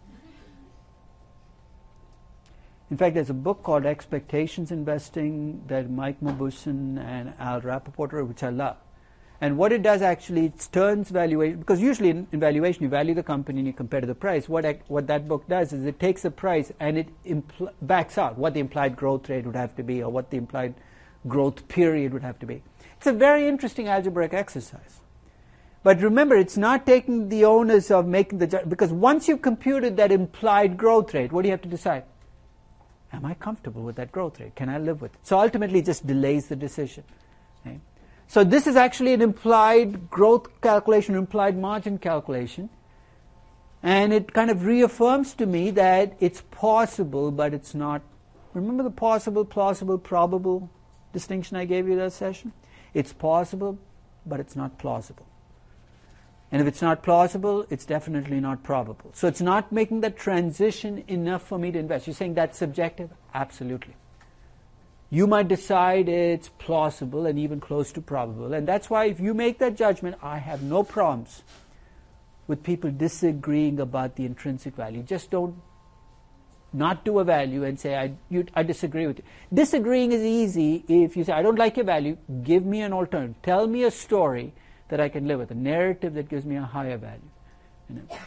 In fact, there's a book called Expectations Investing that Mike Mauboussin and Al Rappaport wrote, which I love. And what it does actually, it turns valuation, because usually in, in valuation you value the company and you compare to the price. What I, what that book does is it takes the price and it impl- backs out what the implied growth rate would have to be or what the implied growth period would have to be. It's a very interesting algebraic exercise. But remember, it's not taking the onus of making the judgment, because once you've computed that implied growth rate, what do you have to decide? Am I comfortable with that growth rate? Can I live with it? So ultimately it just delays the decision. Okay? So this is actually an implied growth calculation, implied margin calculation. And it kind of reaffirms to me that it's possible, but it's not. Remember the possible, plausible, probable distinction I gave you that session? It's possible, but it's not plausible. And if it's not plausible, it's definitely not probable. So it's not making that transition enough for me to invest. You're saying that's subjective? Absolutely. You might decide it's plausible and even close to probable. And that's why if you make that judgment, I have no problems with people disagreeing about the intrinsic value. Just don't not do a value and say, I, you, I disagree with you. Disagreeing is easy if you say, I don't like your value, give me an alternative. Tell me a story that I can live with, a narrative that gives me a higher value. You know.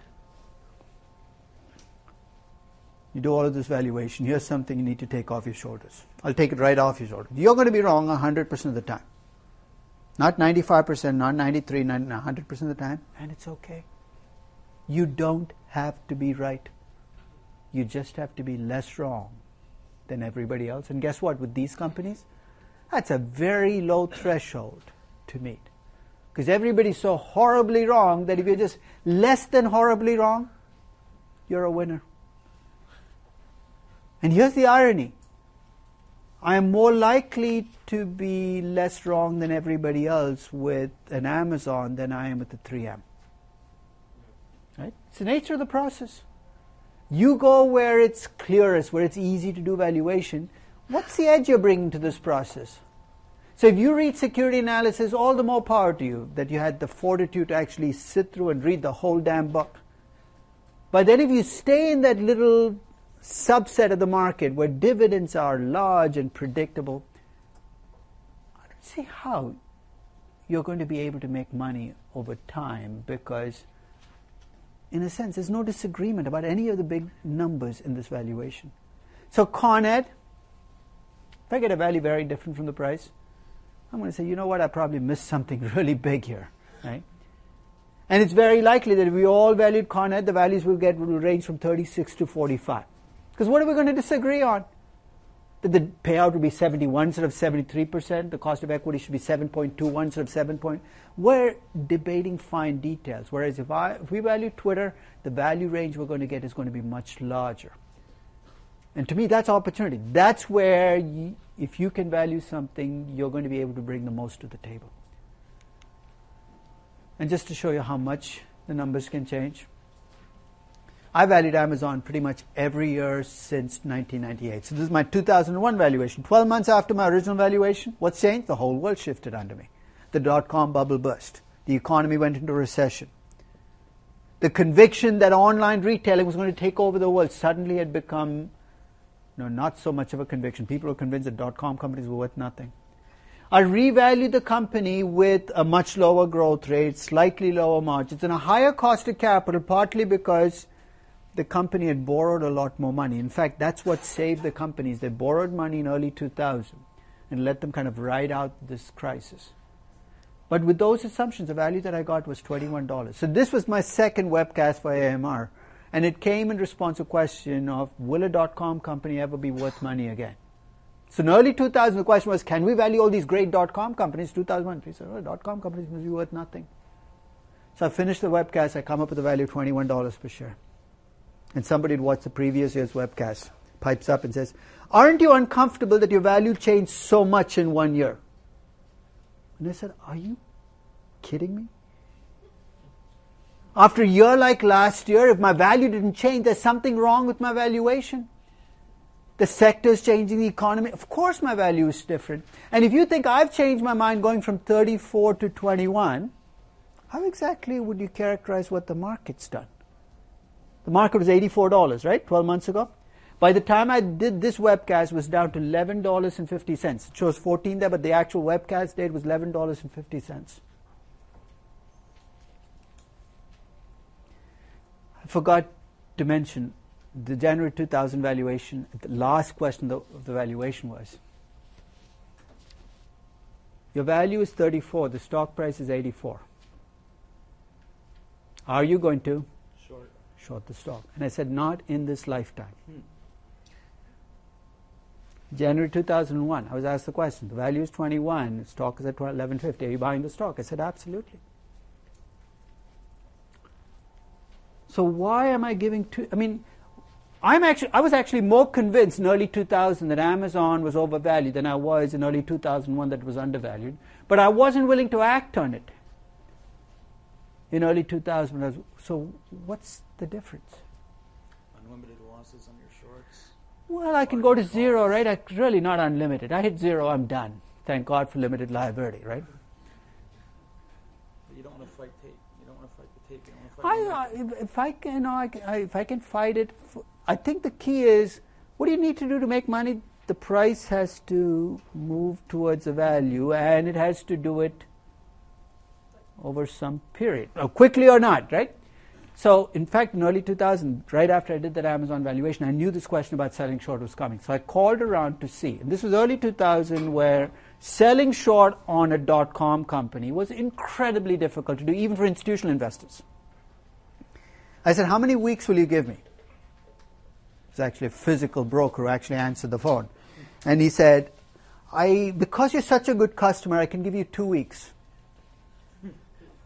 You do all of this valuation, here's something you need to take off your shoulders. I'll take it right off your shoulders. You're going to be wrong one hundred percent of the time. Not ninety-five percent, not ninety-three, one hundred percent of the time, and it's okay. You don't have to be right. You just have to be less wrong than everybody else. And guess what? With these companies, that's a very low threshold to meet. Because everybody's so horribly wrong that if you're just less than horribly wrong, you're a winner. And here's the irony. I am more likely to be less wrong than everybody else with an Amazon than I am with the three M. Right? It's the nature of the process. You go where it's clearest, where it's easy to do valuation. What's the edge you're bringing to this process? So if you read security analysis, all the more power to you that you had the fortitude to actually sit through and read the whole damn book. But then if you stay in that little subset of the market where dividends are large and predictable, I don't see how you're going to be able to make money over time, because in a sense there's no disagreement about any of the big numbers in this valuation. So Con Ed, if I get a value very different from the price, I'm going to say, you know what, I probably missed something really big here, right? And it's very likely that if we all valued Con Ed, the values will get will range from thirty-six to forty-five. Because what are we going to disagree on? That the payout will be seventy-one instead of seventy-three percent, the cost of equity should be seven point two one instead of seven point. We're debating fine details. Whereas if I if we value Twitter, the value range we're going to get is going to be much larger. And to me, that's opportunity. That's where, you, if you can value something, you're going to be able to bring the most to the table. And just to show you how much the numbers can change, I valued Amazon pretty much every year since nineteen ninety-eight. So this is my two thousand one valuation. twelve months after my original valuation, what's changed? The whole world shifted under me. The dot-com bubble burst. The economy went into recession. The conviction that online retailing was going to take over the world suddenly had become No, not so much of a conviction. People were convinced that dot-com companies were worth nothing. I revalued the company with a much lower growth rate, slightly lower margins, and a higher cost of capital, partly because the company had borrowed a lot more money. In fact, that's what saved the companies. They borrowed money in early two thousand and let them kind of ride out this crisis. But with those assumptions, the value that I got was twenty-one dollars. So this was my second webcast for A M R. And it came in response to a question of, will a dot-com company ever be worth money again? So in early two thousand, the question was, can we value all these great dot-com companies? two thousand one, we said, oh, dot-com companies must be worth nothing. So I finished the webcast. I come up with a value of twenty-one dollars per share. And somebody had watched the previous year's webcast, pipes up and says, aren't you uncomfortable that your value changed so much in one year? And I said, are you kidding me? After a year like last year, if my value didn't change, there's something wrong with my valuation. The sector's changing, the economy. Of course my value is different. And if you think I've changed my mind going from thirty-four to twenty-one, how exactly would you characterize what the market's done? The market was eighty-four dollars, right, twelve months ago? By the time I did this webcast, it was down to eleven dollars and fifty cents. It shows fourteen there, but the actual webcast date was eleven dollars and fifty cents. I forgot to mention the January two thousand valuation. The last question of the valuation was, your value is thirty-four, the stock price is eighty-four. Are you going to Short. short the stock? And I said, not in this lifetime. Hmm. January two thousand one, I was asked the question, the value is twenty-one, the stock is at eleven fifty, are you buying the stock? I said, absolutely. So why am I giving two? I mean, I'm actually, I was actually more convinced in early two thousand that Amazon was overvalued than I was in early two thousand one that it was undervalued. But I wasn't willing to act on it in early two thousand. So what's the difference? Unlimited losses on your shorts. Well, I can go to zero, right? I, really not unlimited. I hit zero, I'm done. Thank God for limited liability, right? But you don't want to fight tape. You don't want to fight the tape. You don't want to fight I, uh, if, if I can, you know, I, I, if I can fight it, f- I think the key is, what do you need to do to make money? The price has to move towards a value, and it has to do it over some period, uh, quickly or not, right? So, in fact, in early two thousand, right after I did that Amazon valuation, I knew this question about selling short was coming. So I called around to see. And this was early two thousand, where selling short on a dot-com company was incredibly difficult to do, even for institutional investors. I said, how many weeks will you give me? It's actually a physical broker who actually answered the phone. And he said, I, because you're such a good customer, I can give you two weeks.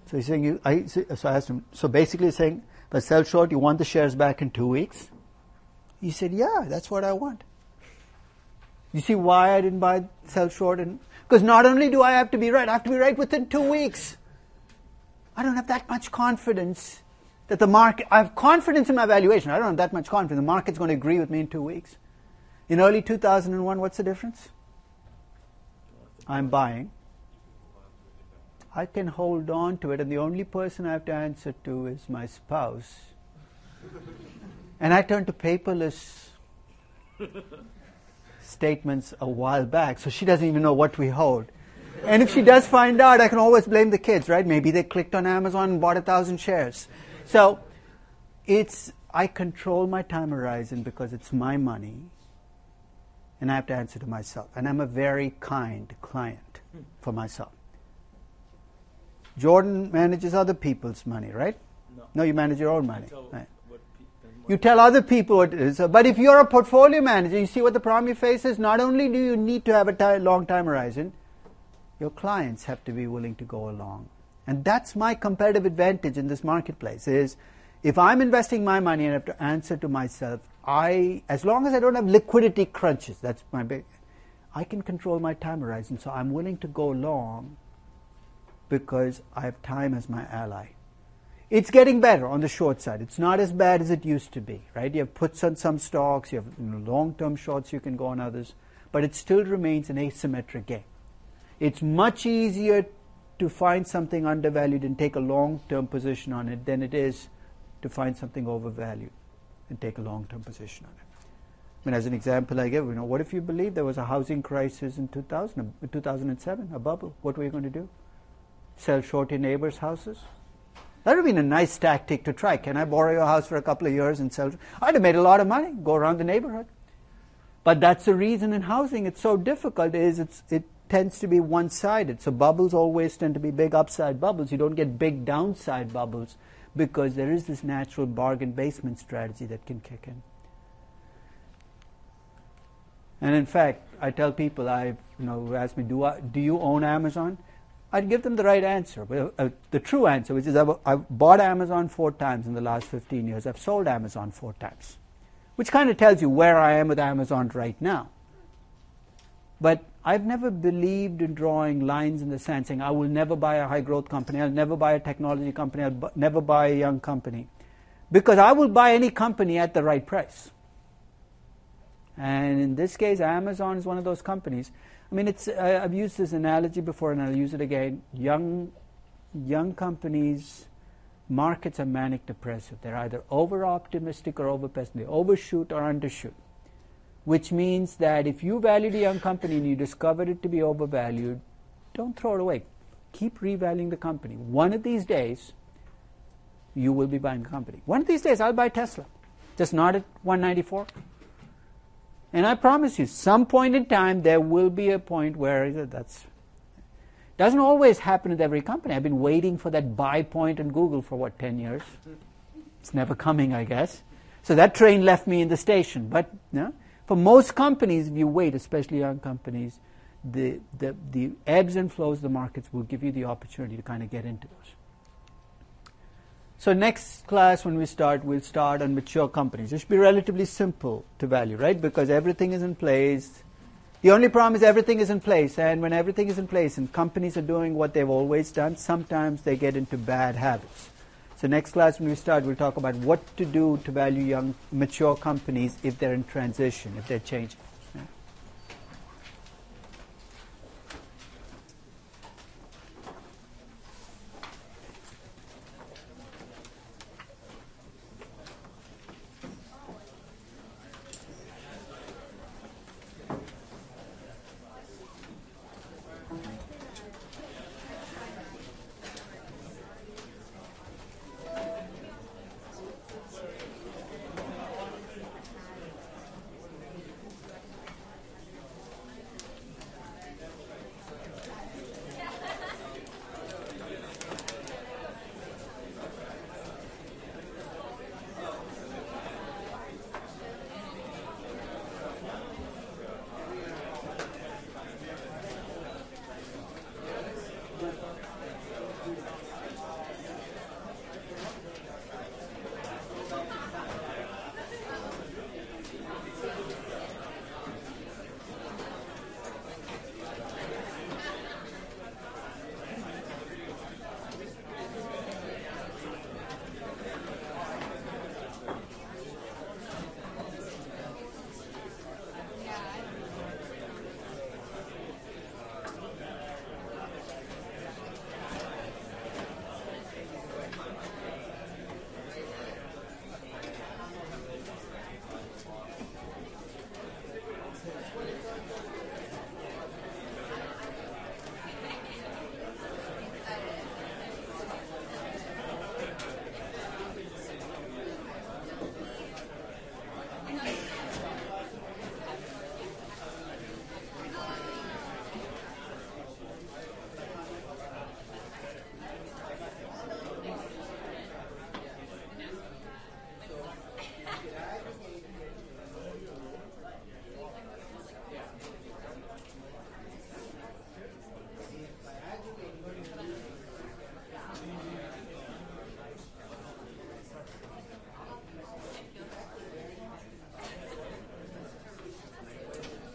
So he's saying, you, I, so I asked him, so basically he's saying, if I sell short, you want the shares back in two weeks? He said, yeah, that's what I want. You see why I didn't buy, sell short? And because not only do I have to be right, I have to be right within two weeks. I don't have that much confidence that the market, I have confidence in my valuation. I don't have that much confidence. The market's going to agree with me in two weeks. In early two thousand one, what's the difference? I'm buying. I can hold on to it, and the only person I have to answer to is my spouse. And I turned to paperless statements a while back, so she doesn't even know what we hold. And if she does find out, I can always blame the kids, right? Maybe they clicked on Amazon and bought a thousand shares. So it's, I control my time horizon because it's my money, and I have to answer to myself. And I'm a very kind client for myself. Jordan manages other people's money, right? No. No, you manage your own money. Tell Right. what pe- You tell other people what it is. But if you're a portfolio manager, you see what the problem you face is? Not only do you need to have a ti- long time horizon, your clients have to be willing to go along. And that's my competitive advantage in this marketplace is if I'm investing my money and I have to answer to myself, I, as long as I don't have liquidity crunches, that's my big, I can control my time horizon. So I'm willing to go long because I have time as my ally. It's getting better on the short side. It's not as bad as it used to be, right? You have puts on some stocks, you have you know, long-term shorts you can go on others, but it still remains an asymmetric game. It's much easier to find something undervalued and take a long-term position on it than it is to find something overvalued and take a long-term position on it. I mean, as an example I give, you know, what if you believe there was a housing crisis in two thousand, two thousand seven, a bubble? What were you going to do? Sell short your neighbors' houses? That would have been a nice tactic to try. Can I borrow your house for a couple of years and sell? I'd have made a lot of money, go around the neighborhood. But that's the reason in housing it's so difficult is it's, it tends to be one-sided. So bubbles always tend to be big upside bubbles. You don't get big downside bubbles because there is this natural bargain basement strategy that can kick in. And in fact, I tell people, I've, you know, who ask me, do, I, do you own Amazon? I'd give them the right answer, but, uh, the true answer, which is I've, I've bought Amazon four times in the last fifteen years. I've sold Amazon four times, which kind of tells you where I am with Amazon right now. But I've never believed in drawing lines in the sand saying, I will never buy a high-growth company, I'll never buy a technology company, I'll bu- never buy a young company. Because I will buy any company at the right price. And in this case, Amazon is one of those companies. I mean, it's, uh, I've used this analogy before and I'll use it again. Young, young companies, markets are manic depressive. They're either over-optimistic or over-pessimistic. They overshoot or undershoot. Which means that if you valued a young company and you discovered it to be overvalued, don't throw it away. Keep revaluing the company. One of these days, you will be buying a company. One of these days, I'll buy Tesla. Just not at one ninety-four. And I promise you, some point in time, there will be a point where that's doesn't always happen with every company. I've been waiting for that buy point in Google for, what, ten years? It's never coming, I guess. So that train left me in the station. But you know, for most companies, if you wait, especially young companies, the, the, the ebbs and flows of the markets will give you the opportunity to kind of get into those. So next class, when we start, we'll start on mature companies. It should be relatively simple to value, right? Because everything is in place. The only problem is everything is in place. And when everything is in place and companies are doing what they've always done, sometimes they get into bad habits. So next class, when we start, we'll talk about what to do to value young, mature companies if they're in transition, if they're changing.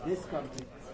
This company.